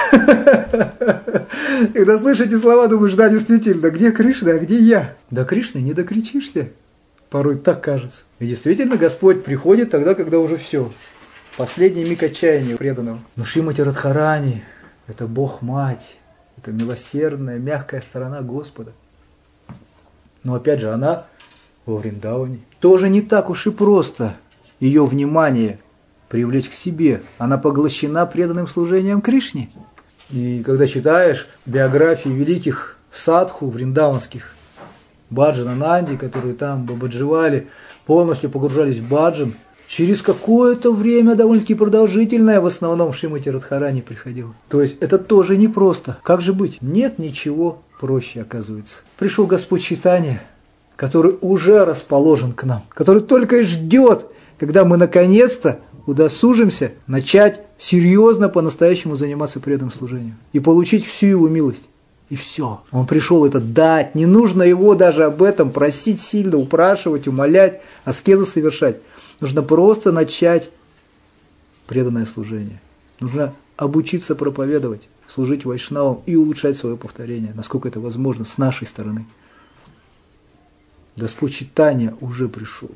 Когда слышите слова, думаешь, да, действительно, где Кришна, а где я? До Кришны не докричишься. Порой так кажется. И действительно, Господь приходит тогда, когда уже все. Последний миг отчаяния преданного. Но Шримати Радхарани – это Бог-Мать, это милосердная, мягкая сторона Господа. Но опять же, она во Вриндаване. Тоже не так уж и просто ее внимание привлечь к себе. Она поглощена преданным служением Кришне. И когда читаешь биографии великих садху вриндаванских, Баджана Нанди, которые там бабадживали, полностью погружались в баджан, через какое-то время, довольно-таки продолжительное, в основном Шримати Радхарани приходило. То есть это тоже непросто. Как же быть? Нет ничего проще, оказывается. Пришел Господь Чайтанья, который уже расположен к нам, который только и ждет, когда мы наконец-то удосужимся начать серьезно по-настоящему заниматься преданным служением и получить всю его милость. И все. Он пришел это дать. Не нужно его даже об этом просить сильно, упрашивать, умолять, аскезы совершать. Нужно просто начать преданное служение. Нужно обучиться проповедовать, служить вайшнавам и улучшать свое повторение, насколько это возможно с нашей стороны. Господь Чайтанья уже пришел.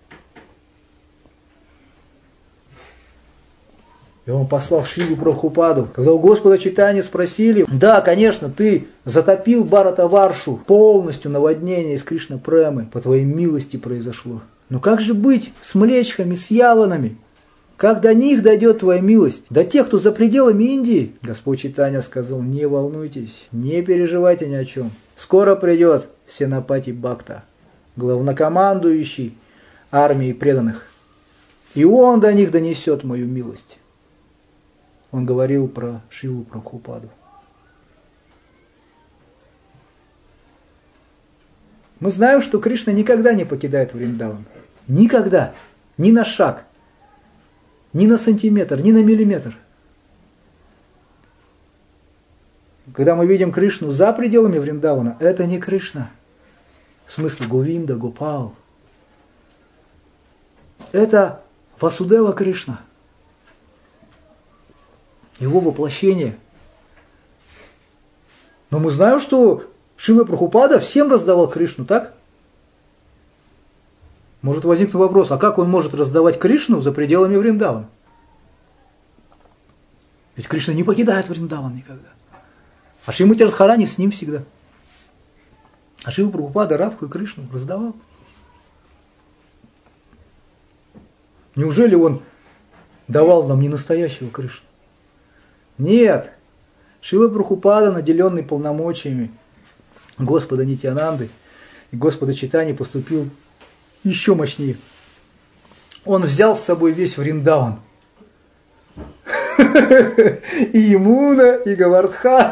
И он послал Шрилу Прабхупаду. Когда у Господа Чайтаньи спросили, да, конечно, ты затопил Бхаратаваршу, полностью наводнение из Кришна Премы по твоей милости произошло. Но как же быть с млечхами, с яванами? Как до них дойдет твоя милость? До тех, кто за пределами Индии? Господь Чайтанья сказал, не волнуйтесь, не переживайте ни о чем. Скоро придет Сенапати Бхакта, главнокомандующий армией преданных. И он до них донесет мою милость. Он говорил про Шрилу Прабхупаду. Мы знаем, что Кришна никогда не покидает Вриндаван. Никогда. Ни на шаг. Ни на сантиметр, ни на миллиметр. Когда мы видим Кришну за пределами Вриндавана, это не Кришна. В смысле Говинда, Гопал. Это Васудева Кришна. Его воплощение. Но мы знаем, что Шрила Прабхупада всем раздавал Кришну, так? Может возникнуть вопрос, а как он может раздавать Кришну за пределами Вриндавана? Ведь Кришна не покидает Вриндаван никогда. А Шримати Радхарани с ним всегда. А Шрила Прабхупада Радху и Кришну раздавал. Неужели он давал нам не настоящего Кришну? Нет. Шрила Прабхупада, наделенный полномочиями Господа Нитьянанды и Господа Чайтаньи, поступил еще мощнее. Он взял с собой весь Вриндаван. И Ямуна, и Говардхан,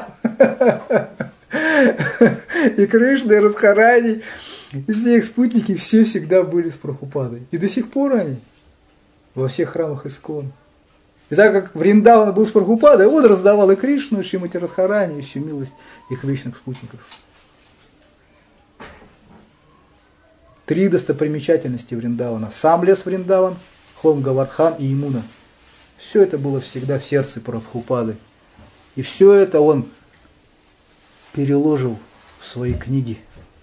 и Кришна, и Радхарани, и все их спутники, все всегда были с Прабхупадой. И до сих пор они во всех храмах Исккон. И так как Вриндаван был с Прабхупадой, он раздавал и Кришну, и Шримати Радхарани, и всю милость их вечных спутников. Три достопримечательности Вриндавана. Сам лес Вриндаван, Хом Говардхан и Ямуна. Все это было всегда в сердце Прабхупады. И все это он переложил в свои книги.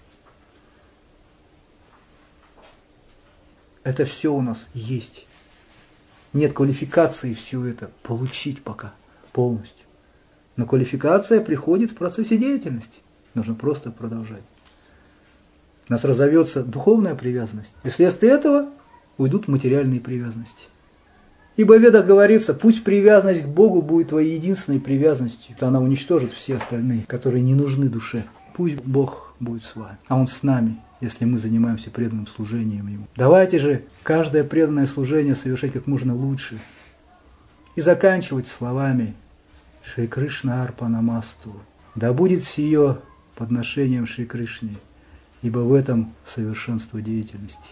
Это все у нас есть. Нет квалификации все это получить пока полностью. Но квалификация приходит в процессе деятельности. Нужно просто продолжать. У нас разовьется духовная привязанность. И вследствие этого уйдут материальные привязанности. Ибо в Ведах говорится, пусть привязанность к Богу будет твоей единственной привязанностью, то она уничтожит все остальные, которые не нужны душе. Пусть Бог будет с вами, а Он с нами, если мы занимаемся преданным служением Ему. Давайте же каждое преданное служение совершать как можно лучше и заканчивать словами Шри Кришна Арпанамасту. Да будет сие подношением Шри Кришне, ибо в этом совершенство деятельности.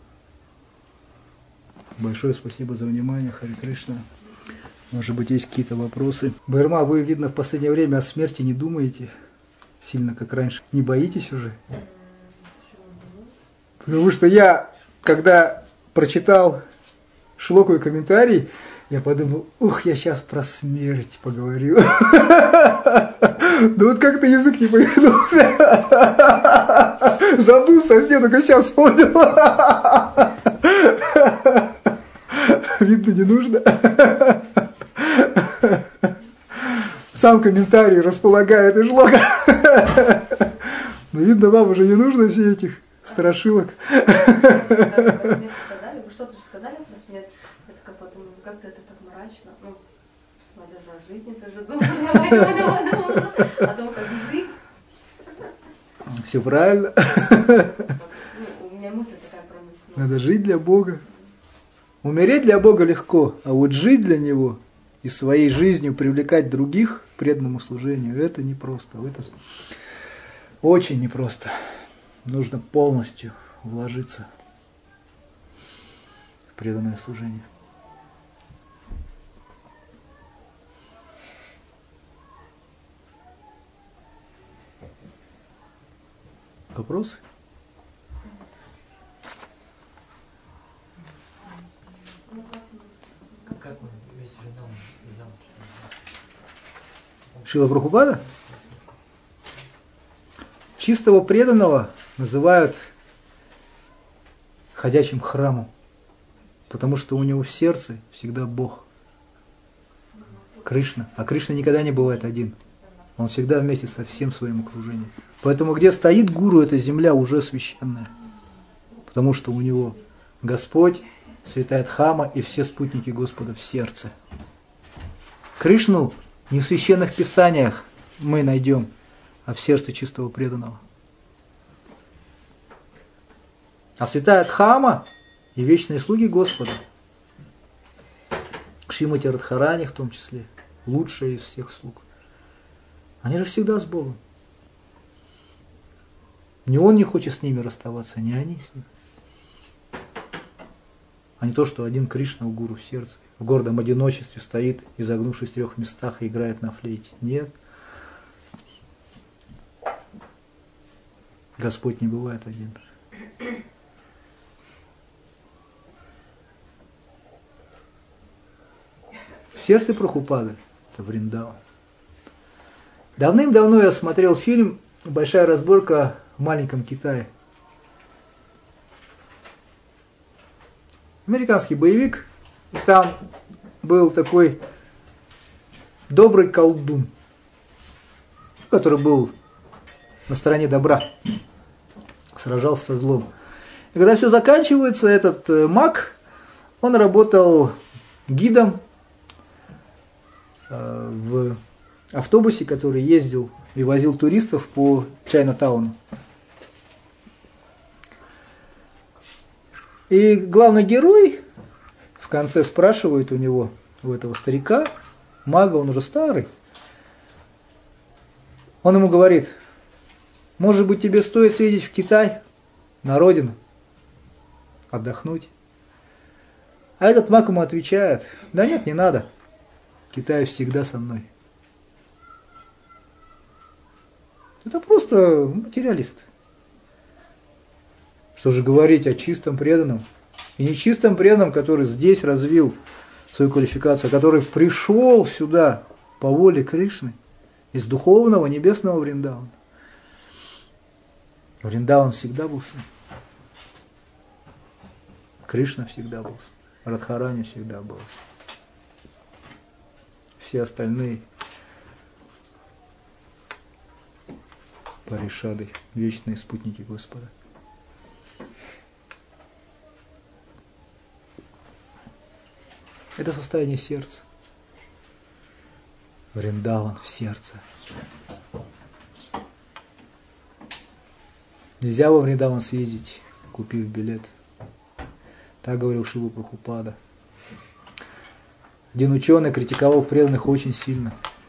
Большое спасибо за внимание, Харе Кришна. Может быть, есть какие-то вопросы? Байрма, вы, видно, в последнее время о смерти не думаете сильно, как раньше. Не боитесь уже? Потому что я, когда прочитал шлоку и комментарий, я подумал, ух, я сейчас про смерть поговорю. Да вот как-то язык не повернулся. Забыл совсем, только сейчас вспомнил. Видно, не нужно. Сам комментарий располагает и шлока. Но видно, вам уже не нужно все этих страшилок. Вы что-то же сказали про смерть. Я такая подумала, как-то это так мрачно. Ну, я даже о жизни тоже думала. О том, как жить. Все правильно. У меня мысль такая промелькнула. Надо жить для Бога. Умереть для Бога легко, а вот жить для Него и своей жизнью привлекать других к преданному служению, это непросто. Это очень непросто. Нужно полностью вложиться в преданное служение. Вопросы? Как он весь Вриндаван взял? Шрила Прабхупада? Чистого преданного называют ходячим храмом, потому что у него в сердце всегда Бог, Кришна. А Кришна никогда не бывает один. Он всегда вместе со всем своим окружением. Поэтому где стоит гуру, эта земля уже священная, потому что у него Господь, Святая Дхамма и все спутники Господа в сердце. Кришну не в священных писаниях мы найдем, а в сердце чистого преданного. А Святая Дхамма и вечные слуги Господа, Шримати Радхарани в том числе, лучшая из всех слуг, они же всегда с Богом. Ни он не хочет с ними расставаться, ни они с ним. А не то, что один Кришна у гуру в сердце, в гордом одиночестве стоит, изогнувшись в трех местах, и играет на флейте. Нет. Господь не бывает один. В сердце Прабхупады это Вриндаван. Давным-давно я смотрел фильм «Большая разборка в маленьком Китае». Американский боевик, и там был такой добрый колдун, который был на стороне добра, сражался со злом. И когда все заканчивается, этот маг, он работал гидом в автобусе, который ездил и возил туристов по Чайна-тауну. И главный герой в конце спрашивает у него, у этого старика, мага, он уже старый, он ему говорит, может быть, тебе стоит съездить в Китай, на родину, отдохнуть. А этот маг ему отвечает, да нет, не надо, Китай всегда со мной. Это просто материалист. Что же говорить о чистом преданном? И нечистом преданном, который здесь развил свою квалификацию, который пришел сюда по воле Кришны из духовного небесного Вриндавана. Вриндаван всегда был с ним. Кришна всегда был с ним. Радхарани всегда был с ним. Все остальные паришады, вечные спутники Господа. Это состояние сердца. Вриндаван в сердце. Нельзя во Вриндаван съездить, купив билет. Так говорил Шрила Прабхупада. Один ученый критиковал преданных очень сильно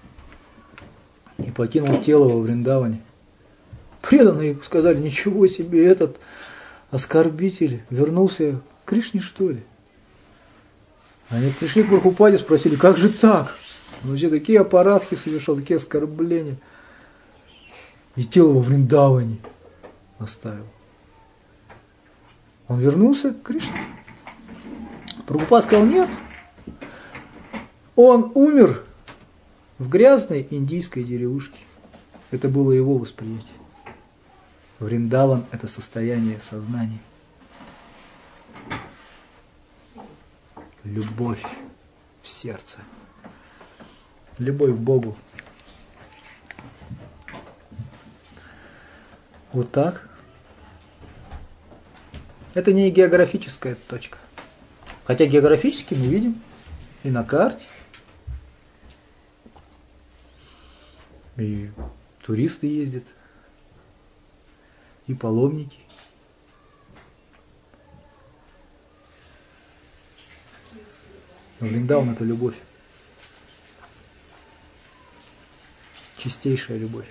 и покинул тело во Вриндаване. Преданные сказали: ничего себе, этот оскорбитель вернулся к Кришне, что ли? Они пришли к Прабхупаде, спросили: как же так? Он вообще такие аппаратки совершал, такие оскорбления. И тело во Вриндаване оставил. Он вернулся к Кришне. Прабхупада сказал: нет. Он умер в грязной индийской деревушке. Это было его восприятие. Вриндаван – это состояние сознания. Любовь в сердце. Любовь к Богу. Вот так. Это не географическая точка. Хотя географически мы видим и на карте, и туристы ездят, и паломники. Но Вриндаван – это любовь. Чистейшая любовь.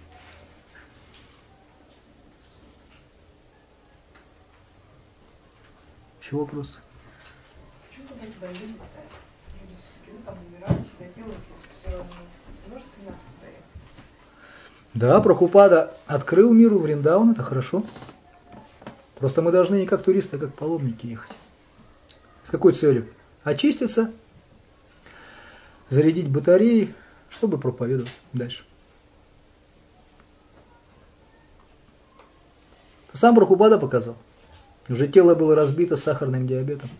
Еще вопрос? Почему тогда люди все-таки, ну, там умирают, допилось, все равно множество нас дает? Да, Прабхупада открыл миру Вриндаван, это хорошо. Просто мы должны не как туристы, а как паломники ехать. С какой целью? Очиститься, зарядить батареи, чтобы проповедовать дальше. Это сам Прабхупада показал. Уже тело было разбито сахарным диабетом.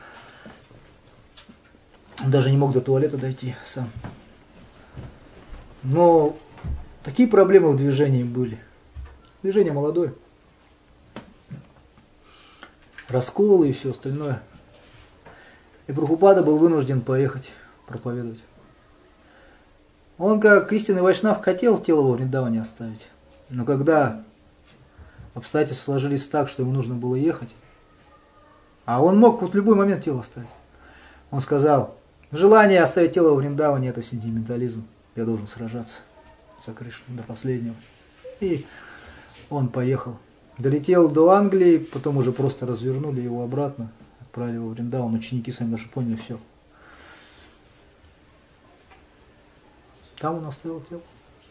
Он даже не мог до туалета дойти сам. Но такие проблемы в движении были. Движение молодое. Расколы и все остальное. И Прабхупада был вынужден поехать проповедовать. Он, как истинный вайшнав, хотел тело во Вриндаване оставить. Но когда обстоятельства сложились так, что ему нужно было ехать, а он мог вот в любой момент тело оставить, он сказал: желание оставить тело во Вриндаване – это сентиментализм. Я должен сражаться за Кришну до последнего. И он поехал. Долетел до Англии, потом уже просто развернули его обратно, отправили во Вриндаван. Ученики сами даже поняли все. Там он оставил тело.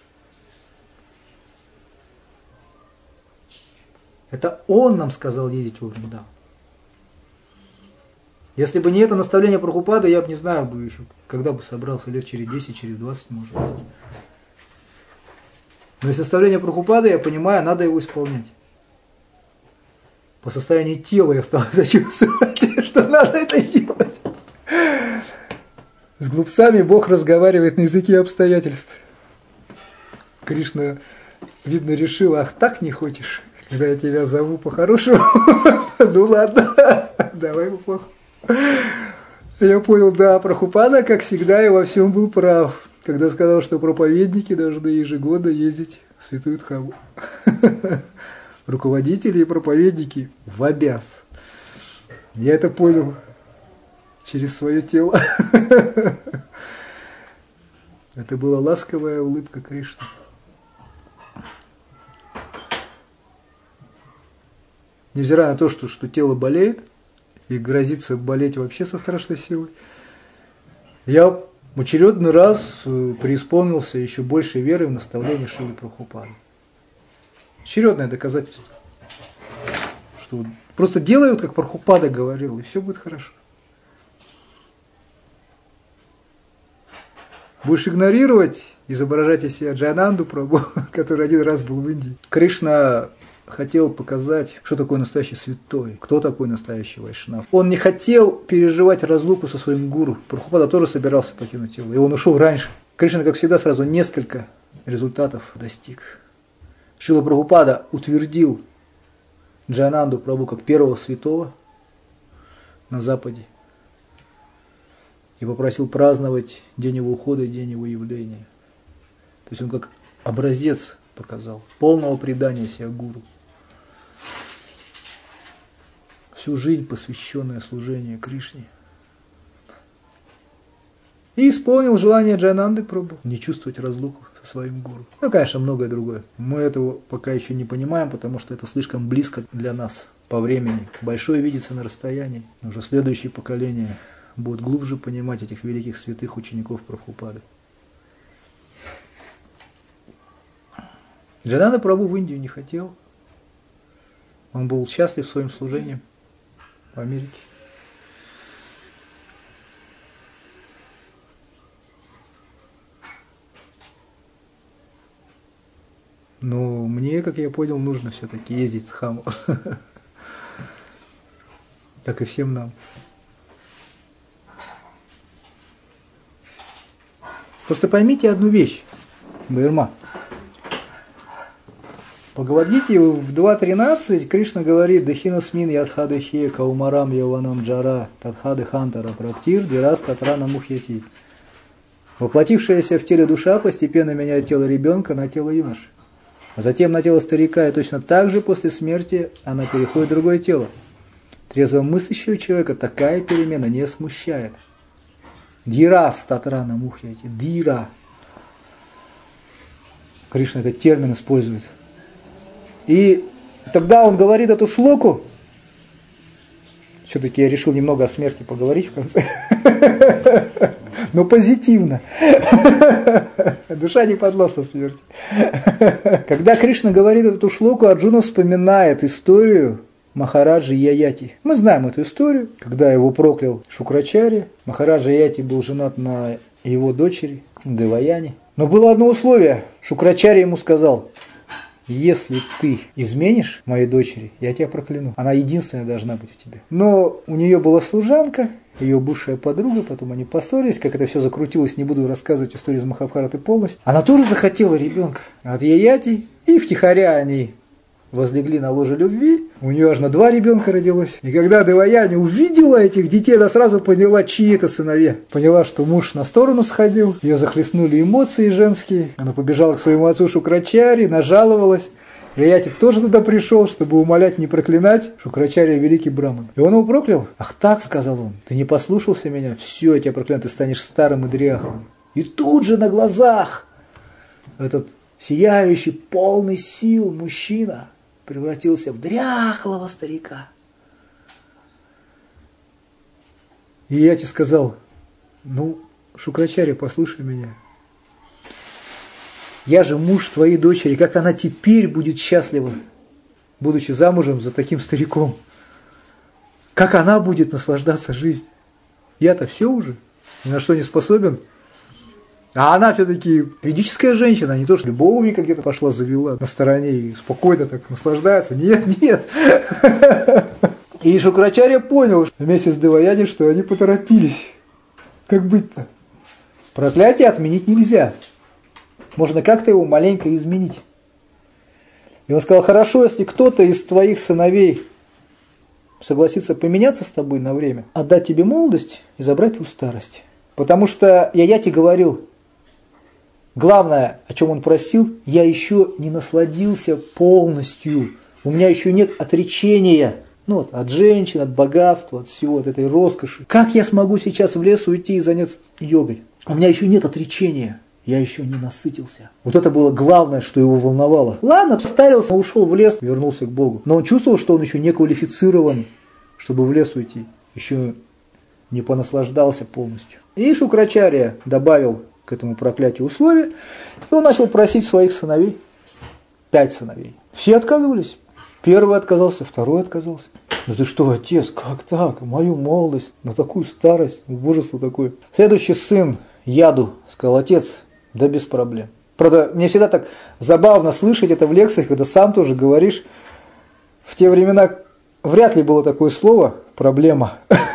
Это он нам сказал ездить во Вриндаван. Если бы не это наставление Прабхупады, я бы не знаю бы еще, когда бы собрался, лет через десять, через двадцать, может быть. Но из наставления Прабхупады я понимаю, надо его исполнять. По состоянию тела я стал чувствовать, что надо это делать. С глупцами Бог разговаривает на языке обстоятельств. Кришна, видно, решил: ах, так не хочешь, когда я тебя зову по-хорошему? Ну ладно, давай по-плохому. Я понял, да, Прабхупада, как всегда, и во всем был прав, когда сказал, что проповедники должны ежегодно ездить в Святую Дхаму. Руководители и проповедники в обяз. Я это понял через свое тело. Это была ласковая улыбка Кришны. Невзирая на то, что, что тело болеет, и грозится болеть вообще со страшной силой, я в очередной раз преисполнился еще большей верой в наставление Шрилы Прабхупады. Очередное доказательство, что просто делают, как Прабхупада говорил, и все будет хорошо. Будешь игнорировать, изображать из себя Джайананду Прабху, который один раз был в Индии. Кришна хотел показать, что такое настоящий святой, кто такой настоящий вайшнав. Он не хотел переживать разлуку со своим гуру. Прабхупада тоже собирался покинуть тело, и он ушел раньше. Кришна, как всегда, сразу несколько результатов достиг. Шрила Прабхупада утвердил Джайананду Прабху как первого святого на Западе. и попросил праздновать день его ухода и день его явления. То есть он как образец показал полного предания себя гуру. Всю жизнь посвященная служению Кришне. И исполнил желание Джайананды Прабху не чувствовать разлуку со своим гуру. Ну, конечно, многое другое. Мы этого пока еще не понимаем, потому что это слишком близко для нас по времени. Большое видится на расстоянии. Уже следующее поколение будут глубже понимать этих великих святых учеников Прабхупады. Джайананда Прабху в Индию не хотел. Он был счастлив своим служением в Америке. Но мне, как я понял, нужно все-таки ездить в Дхаму. Так и всем нам. Просто поймите одну вещь, Байрма. В Бхагавад-гите в два тринадцать Кришна говорит: «Дахинасмин ядхадахе каумарам яванам джара татхады хантара праптир дирас татрана мухьяти». Воплотившаяся в теле душа постепенно меняет тело ребенка на тело юноши. А затем на тело старика, и точно так же после смерти она переходит в другое тело. Трезво мыслящего человека такая перемена не смущает. Дира статрана мухьяти. Дира. Кришна этот термин использует. И тогда он говорит эту шлоку. Все-таки я решил немного о смерти поговорить в конце. Но позитивно. Душа не подвластна смерти. Когда Кришна говорит эту шлоку, Арджуна вспоминает историю Махараджи Яяти. Мы знаем эту историю, когда его проклял Шукрачарья. Махараджа Яяти был женат на его дочери Деваяне. Но было одно условие. Шукрачарья ему сказал: если ты изменишь моей дочери, я тебя прокляну. Она единственная должна быть у тебя. Но у нее была служанка, ее бывшая подруга, потом они поссорились, как это все закрутилось, не буду рассказывать историю из Махабхараты полностью. Она тоже захотела ребенка от Яяти, и втихаря они возлегли на ложе любви, у нее аж на два ребенка родилось. И когда Деваяни увидела этих детей, она сразу поняла, чьи это сыновья. Поняла, что муж на сторону сходил, ее захлестнули эмоции женские. Она побежала к своему отцу Шукрачари, нажаловалась. Яяти тоже туда пришел, чтобы умолять не проклинать. Шукрачарья великий браман. И он его проклял. Ах так, сказал он, ты не послушался меня, все, я тебя прокляну, ты станешь старым и дряхлым. И тут же на глазах этот сияющий, полный сил мужчина превратился в дряхлого старика. И Яяти сказал: ну, Шукрачарья, послушай меня. Я же муж твоей дочери, как она теперь будет счастлива, будучи замужем за таким стариком? Как она будет наслаждаться жизнью? Я-то все уже, ни на что не способен. А она все-таки ведическая женщина, а не то, что любовника где-то пошла, завела на стороне и спокойно так наслаждается. Нет, нет. И Шукрачарья понял вместе с Деваяни, что они поторопились. Как быть-то? Проклятие отменить нельзя. Можно как-то его маленько изменить. И он сказал: хорошо, если кто-то из твоих сыновей согласится поменяться с тобой на время, отдать тебе молодость и забрать твою старость. Потому что Яяти говорил, главное, о чем он просил: я еще не насладился полностью, у меня еще нет отречения, ну, вот, от женщин, от богатства, от всего, от этой роскоши. Как я смогу сейчас в лес уйти и заняться йогой? У меня еще нет отречения. Я еще не насытился. Вот это было главное, что его волновало. Ладно, состарился, ушел в лес, вернулся к Богу. Но он чувствовал, что он еще не квалифицирован, чтобы в лес уйти. Еще не понаслаждался полностью. И Шукрачарья добавил к этому проклятию условия, и он начал просить своих сыновей. Пять сыновей. Все отказывались. Первый отказался, второй отказался. Ну ты что, отец, как так? Мою молодость, на такую старость, убожество такое. Следующий сын, Яду, сказал: отец, да без проблем. Правда, мне всегда так забавно слышать это в лекциях, когда сам тоже говоришь. В те времена вряд ли было такое слово «проблема».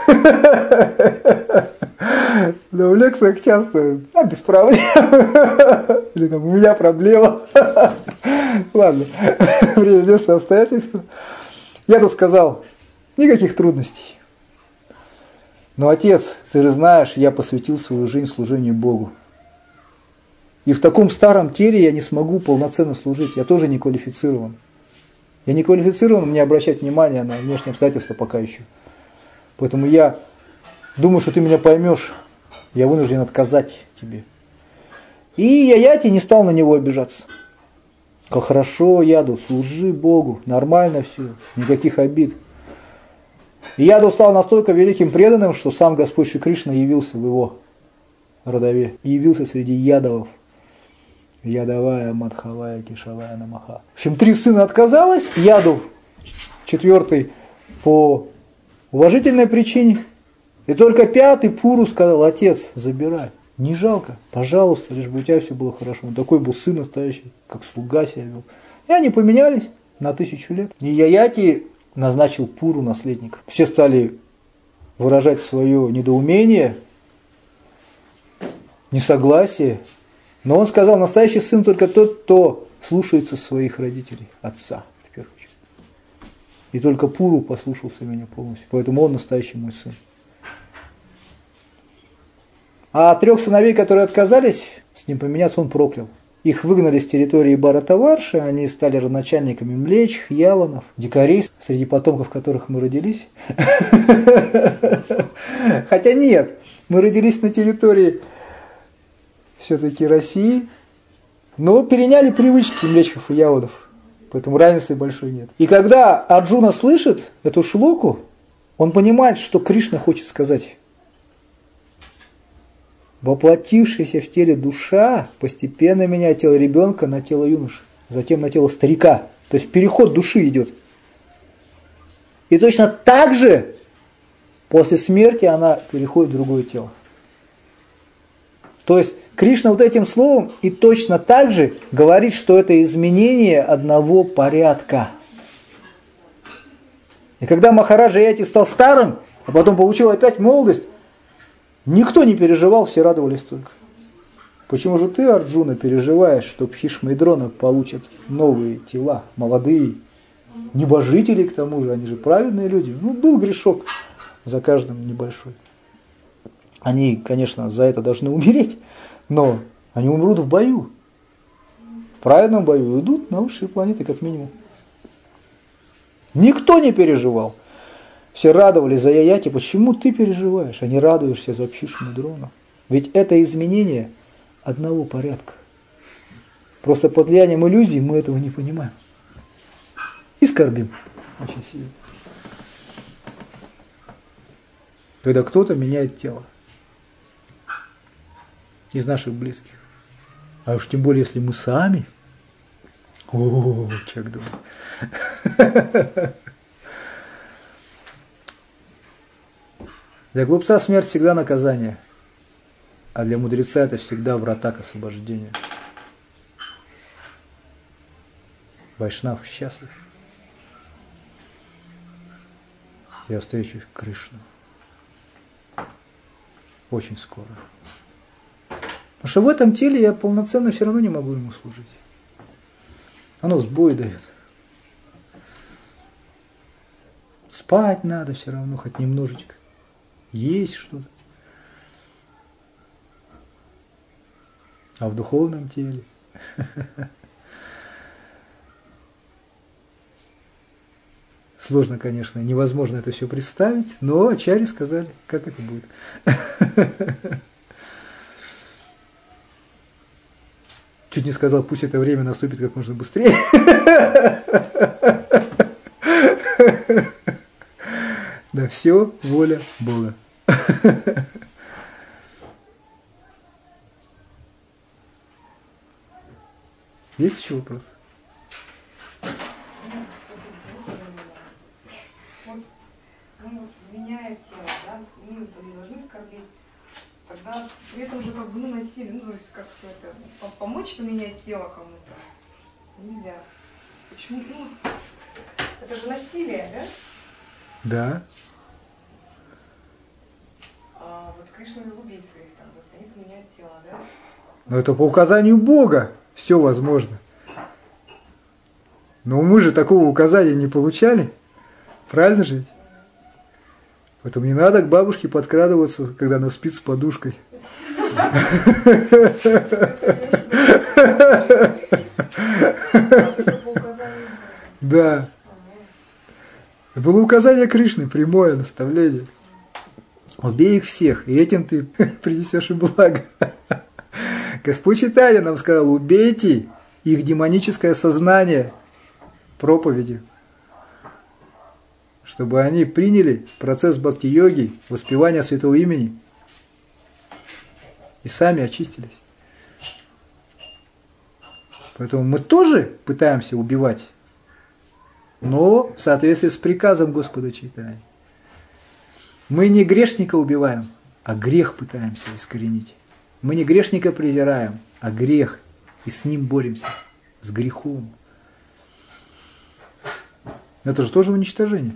Но в лекциях часто а, без проблем. Или там: у меня проблема. Ладно, время, место, обстоятельства. Я тут сказал: никаких трудностей. Но, отец, ты же знаешь, я посвятил свою жизнь служению Богу. И в таком старом теле я не смогу полноценно служить. Я тоже не квалифицирован. Я не квалифицирован мне обращать внимание на внешние обстоятельства пока еще. Поэтому я думаю, что ты меня поймешь. Я вынужден отказать тебе. И Яяти не стал на него обижаться. Сказал, хорошо, Яду, служи Богу, нормально все, никаких обид. И Яду стал настолько великим преданным, что сам Господь Шри Кришна явился в его родове. И явился среди ядовов. Ядовая, Мадхавая, Кешавая, Намаха. В общем, три сына отказалось, Яду четвертый по уважительной причине. И только пятый Пуру сказал, отец, забирай. Не жалко, пожалуйста, лишь бы у тебя все было хорошо. Он такой был сын настоящий, как слуга себя вел. И они поменялись на тысячу лет. И Яяти назначил Пуру наследником. Все стали выражать свое недоумение, несогласие. Но он сказал, настоящий сын только тот, кто слушается своих родителей, отца, в первую очередь. И только Пуру послушался меня полностью, поэтому он настоящий мой сын. А трех сыновей, которые отказались с ним поменяться, он проклял. Их выгнали с территории Бхаратаварши, они стали родоначальниками млеч, яванов, дикарей, среди потомков которых мы родились. Хотя нет, мы родились на территории все-таки России, но переняли привычки млечков и яванов, поэтому разницы большой нет. И когда Арджуна слышит эту шлоку, он понимает, что Кришна хочет сказать. Воплотившаяся в теле душа постепенно меняет тело ребенка на тело юноши, затем на тело старика. То есть переход души идет. И точно так же после смерти она переходит в другое тело. То есть Кришна вот этим словом и точно так же говорит, что это изменение одного порядка. И когда Махараджа Яяти стал старым, а потом получил опять молодость, никто не переживал, все радовались только. Почему же ты, Арджуна, переживаешь, что Бхишма и Дрона получат новые тела, молодые, небожители к тому же, они же праведные люди. Ну, был грешок за каждым небольшой. Они, конечно, за это должны умереть, но они умрут в бою. В праведном бою идут на высшие планеты, как минимум. Никто не переживал. Все радовались за Яяти. Почему ты переживаешь, а не радуешься за Бхишму и Дрону? Ведь это изменение одного порядка. Просто под влиянием иллюзий мы этого не понимаем. И скорбим очень сильно. Когда кто-то меняет тело из наших близких. А уж тем более, если мы сами. О, человек думает. Для глупца смерть всегда наказание, а для мудреца это всегда врата к освобождению. Вайшнав счастлив. Я встречу Кришну. Очень скоро. Потому что в этом теле я полноценно все равно не могу ему служить. Оно сбой дает. Спать надо все равно, хоть немножечко. Есть что-то. А в духовном теле? Сложно, конечно, невозможно это все представить, но ачарьи сказали, как это будет. Чуть не сказал, пусть это время наступит как можно быстрее. Да все воля Бога. Есть еще вопрос? Вот, ну, меняет тело, да, мы не должны скорбеть. Тогда при этом же как бы ну, насилие, ну то есть как это, помочь поменять тело кому-то нельзя. Почему? Ну, это же насилие, да? Да. А вот Кришна любит своих там, они поменяют тело, да? Но это по указанию Бога все возможно. Но мы же такого указания не получали. Правильно же? Поэтому не надо к бабушке подкрадываться, когда она спит с подушкой. Да. Это было указание Кришны, прямое наставление. Убей их всех, и этим ты принесешь им благо. Господь Чайтанья нам сказал, убейте их демоническое сознание проповедью, чтобы они приняли процесс бхакти-йоги, воспевания святого имени и сами очистились. Поэтому мы тоже пытаемся убивать, но в соответствии с приказом Господа Чайтаньи. Мы не грешника убиваем, а грех пытаемся искоренить. Мы не грешника презираем, а грех, и с ним боремся, с грехом. Это же тоже уничтожение.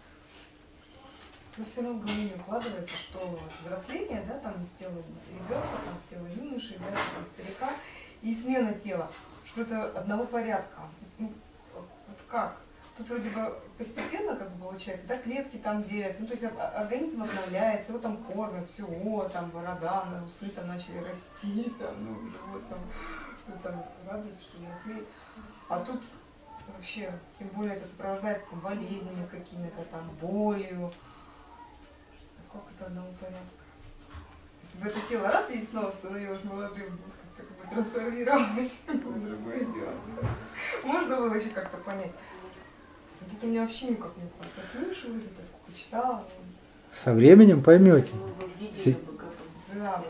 Но все равно в голове укладывается, что взросление, да, там с тела ребенка, там с тела юноши, да, там, старика, и смена тела, что это одного порядка. Ну, вот как? Тут вроде бы постепенно, как бы получается, да, клетки там делятся, ну, то есть организм обновляется, его там кормят, все, о, там борода, усы там начали расти, там, ну, вот там, ну, там радуется, что взрослеет. А тут вообще, тем более это сопровождается там болезнями какими-то, там, болью. Как это одного порядка? Если бы это тело раз и снова становилось молодым, как бы трансформировалось в другое дело. Можно было еще как-то понять. Тут у меня вообще никак не понятно. Я слышу, где-то сколько читала. Со временем поймете. Си... Да.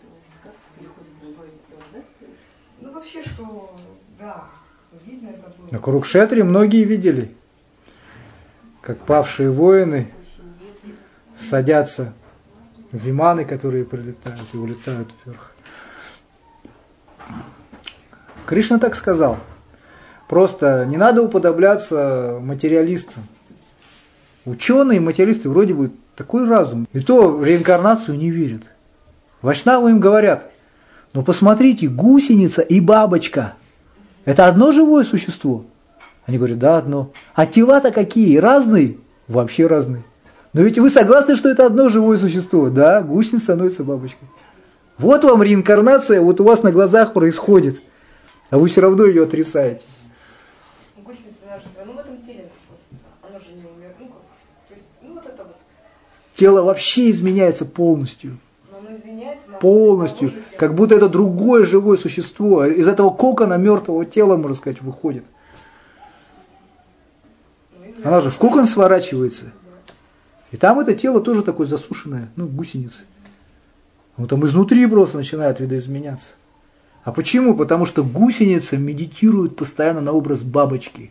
Ну вообще, что, да, видно это было. На Курукшетре многие видели, как павшие воины садятся в виманы, которые прилетают и улетают вверх. Кришна так сказал. Просто не надо уподобляться материалистам. Ученые материалисты вроде бы такой разум. И то в реинкарнацию не верят. Вайшнавы им говорят, ну посмотрите, гусеница и бабочка. Это одно живое существо? Они говорят, да, одно. А тела-то какие? Разные? Вообще разные. Но ведь вы согласны, что это одно живое существо? Да, гусеница становится бабочкой. Вот вам реинкарнация, вот у вас на глазах происходит. А вы все равно ее отрицаете. Ну, в этом теле находится. Оно же не умер. Ну, то есть, ну, вот это вот. Тело вообще изменяется полностью. Но оно изменяется. Но полностью. Оно как будто это другое живое существо. Из этого кокона мертвого тела, можно сказать, выходит. Ну, она же в кокон сворачивается. И там это тело тоже такое засушенное, ну, гусеницы. Вот там изнутри просто начинает видоизменяться. А почему? Потому что гусеница медитирует постоянно на образ бабочки.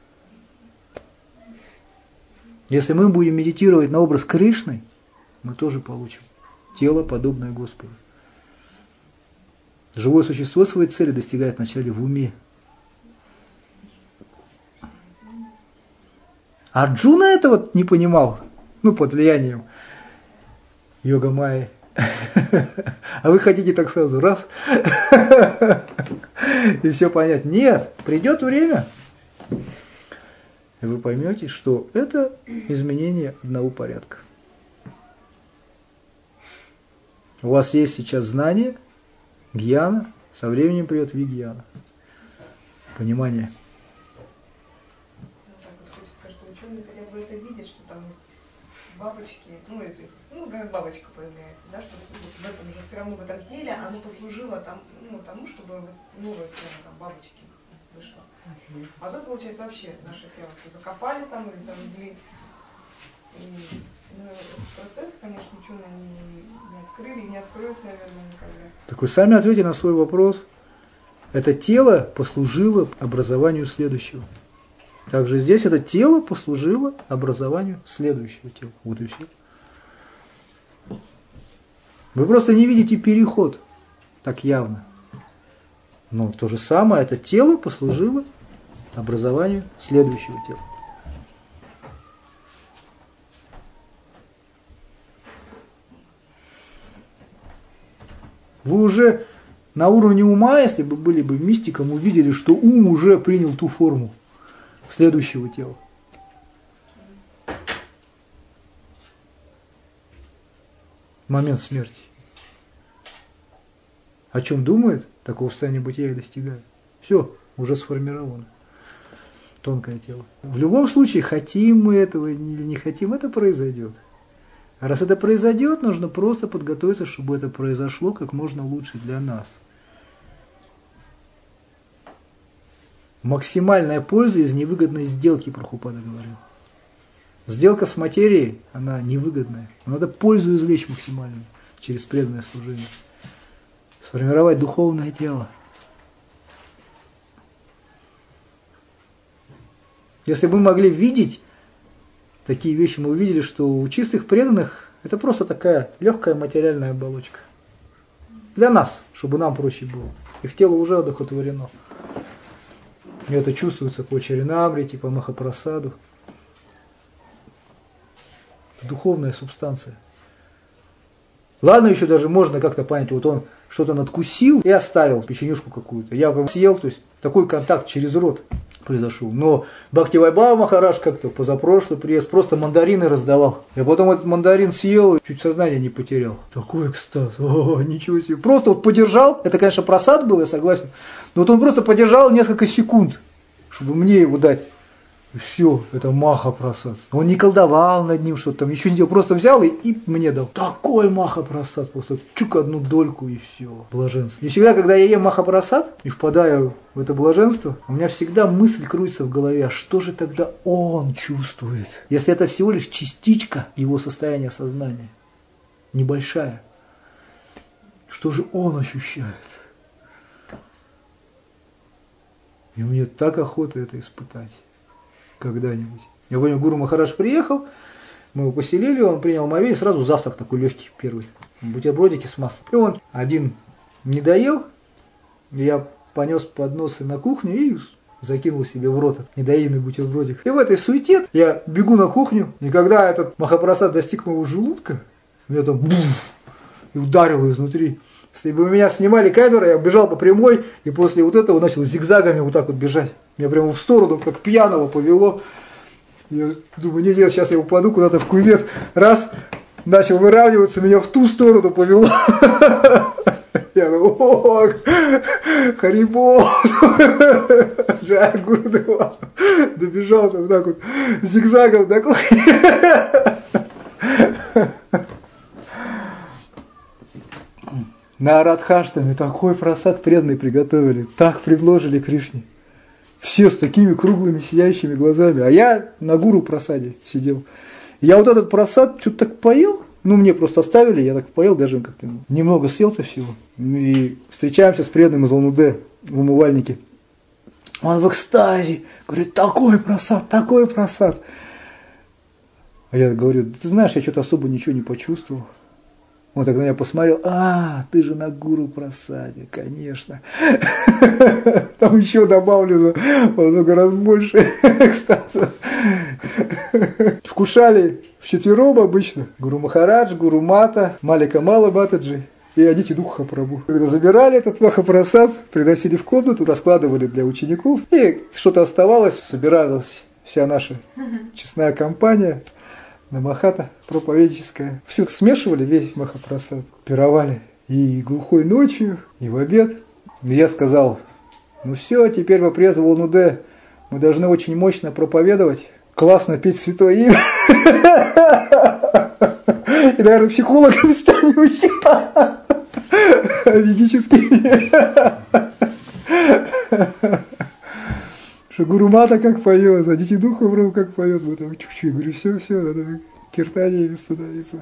Если мы будем медитировать на образ Кришны, мы тоже получим тело, подобное Господу. Живое существо своей цели достигает вначале в уме. Арджуна этого не понимал, ну, под влиянием йога майи. А вы хотите так сразу, раз, и все понять. Нет, придет время, и вы поймете, что это изменение одного порядка. У вас есть сейчас знание, гьяна, со временем придет вигьяна. Понимание. Так вот хочется сказать, что ученые хотя бы это видят, что там из бабочки, ну, то есть, ну, как бабочка появляется, да, что в этом же все равно в этом теле оно послужило там, ну, тому, чтобы новое тело там бабочки вышло. А тут, получается, вообще наше тело закопали там или зажгли. И, ну, этот процесс, конечно, ученые не, не открыли и не откроют, наверное, никогда. Так вы сами ответили на свой вопрос. Это тело послужило образованию следующего. Также здесь это тело послужило образованию следующего тела. Вот и все. Вы просто не видите переход так явно. Но то же самое, это тело послужило образованию следующего тела. Вы уже на уровне ума, если бы были бы мистиком, увидели, что ум уже принял ту форму следующего тела. момент смерти. О чем думает, такого состояния бытия и достигает. Все, уже сформировано. Тонкое тело. В любом случае, хотим мы этого или не хотим, это произойдет. А раз это произойдет, нужно просто подготовиться, чтобы это произошло как можно лучше для нас. Максимальная польза из невыгодной сделки, Прабхупада говорил. Сделка с материей, она невыгодная. Но надо пользу извлечь максимальную через преданное служение. Сформировать духовное тело. Если бы мы могли видеть такие вещи, мы увидели, что у чистых преданных это просто такая легкая материальная оболочка. Для нас, чтобы нам проще было. Их тело уже одухотворено. И это чувствуется по Чаринамрите, по Махапрасаду. Это духовная субстанция. Ладно, еще даже можно как-то понять, вот он что-то надкусил и оставил печенюшку какую-то. Я прям съел, то есть такой контакт через рот произошел. Но Бхактивайбхава Махарадж как-то позапрошлый приезд просто мандарины раздавал. Я потом этот мандарин съел, чуть сознание не потерял. Такой экстаз, о, ничего себе. Просто вот подержал, это, конечно, просад был, я согласен, но вот он просто подержал несколько секунд, чтобы мне его дать. Все, это Маха-прасад. Он не колдовал над ним, что-то там, ничего не делал, просто взял и, и мне дал. Такой Маха-прасад, просто чук одну дольку и все, блаженство. И всегда, когда я ем Маха-прасад и впадаю в это блаженство, у меня всегда мысль крутится в голове, а что же тогда он чувствует? Если это всего лишь частичка его состояния сознания, небольшая, что же он ощущает? И мне так охота это испытать. Когда-нибудь. Я помню, Гуру Махарадж приехал, мы его поселили, он принял мовей, и сразу завтрак такой легкий первый, бутербродики с маслом. И он один не доел, я понес подносы на кухню и закинул себе в рот этот недоеденный бутербродик. И в этой суете я бегу на кухню, и когда этот Махапрасад достиг моего желудка, меня там буф, и ударило изнутри. Если бы меня снимали камеры, я бежал по прямой, и после вот этого начал зигзагами вот так вот бежать. Меня прямо в сторону, как пьяного, повело. Я думаю, нет, нет, сейчас я упаду куда-то в кювет. Раз, начал выравниваться, меня в ту сторону повело. Я думаю, о, Харибол, Джай Гурдева. Добежал там так вот, зигзагом такой. На Радхаштаме такой просад преданный приготовили, так предложили Кришне. Все с такими круглыми сияющими глазами. А я на гуру просаде сидел. Я вот этот просад что-то так поел, ну мне просто оставили, я так поел, даже как-то немного съел-то всего. И встречаемся с преданным из Улан-Удэ в умывальнике. Он в экстазе, говорит, такой просад, такой просад. А я говорю, ты знаешь, я что-то особо ничего не почувствовал. Он так на меня посмотрел, а, ты же на гуру просаде, конечно. Там еще добавлено много раз больше экстаза. Вкушали вчетвером обычно. Гуру Махарадж, Гуру Мата, Малика Мала Батаджи и Адити Духа Прабху. Когда забирали этот Махапрасад, приносили в комнату, раскладывали для учеников, и что-то оставалось, собиралась вся наша честная компания. На Махата проповедческая. Все смешивали, весь Махапрасад, пировали и глухой ночью, и в обед. И я сказал, ну все, теперь в Апреза в Улан-Удэ мы должны очень мощно проповедовать, классно петь святое имя. И, наверное, психологами станем еще ведическими. Что Гуру Мата как поет, а Дети Духа вроде как поет, мы там чуть-чуть, говорю, все, все, надо киртаниями становиться.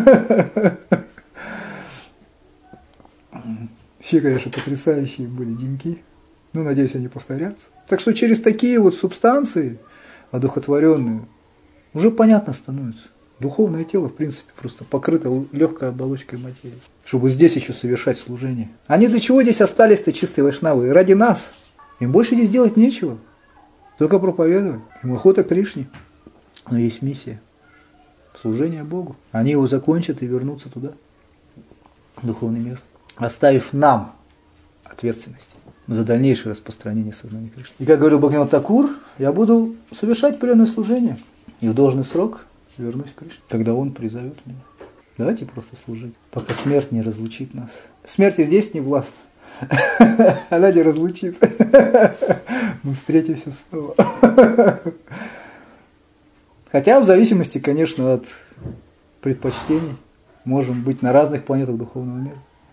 Все, конечно, потрясающие были деньки, ну, надеюсь, они повторятся. Так что через такие вот субстанции, одухотворенные, уже понятно становится. Духовное тело, в принципе, просто покрыто легкой оболочкой материи, чтобы здесь еще совершать служение. Они для чего здесь остались-то чистые вайшнавы? Ради нас. Им больше здесь делать нечего. Только проповедовать. Им охота к Кришне. Но есть миссия. Служение Богу. Они его закончат и вернутся туда, в духовный мир, оставив нам ответственность за дальнейшее распространение сознания Кришны. И как говорил Бхактивинода Такур, я буду совершать преданное служение. И в должный срок вернусь к Кришне, когда он призовет меня. Давайте просто служить, пока смерть не разлучит нас. Смерть и здесь не властна. Она не разлучит. Мы встретимся снова. Хотя в зависимости, конечно, от предпочтений можем быть на разных планетах духовного мира.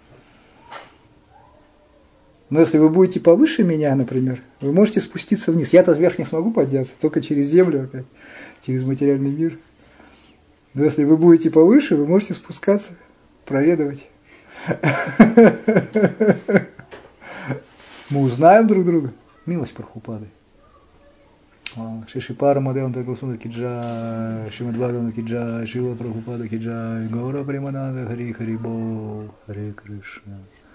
Но если вы будете повыше меня, например, вы можете спуститься вниз. Я-то вверх не смогу подняться, только через землю опять, через материальный мир. Но если вы будете повыше, вы можете спускаться, проведывать. Мы узнаем друг друга. Милость Прабхупады. Шиши Парамадеванта Госундра Киджай, Шримад Бхагавана Киджай, Шила Прабхупада Киджай, Гаура Примананда Хари Хари Бол, Харе Кришна.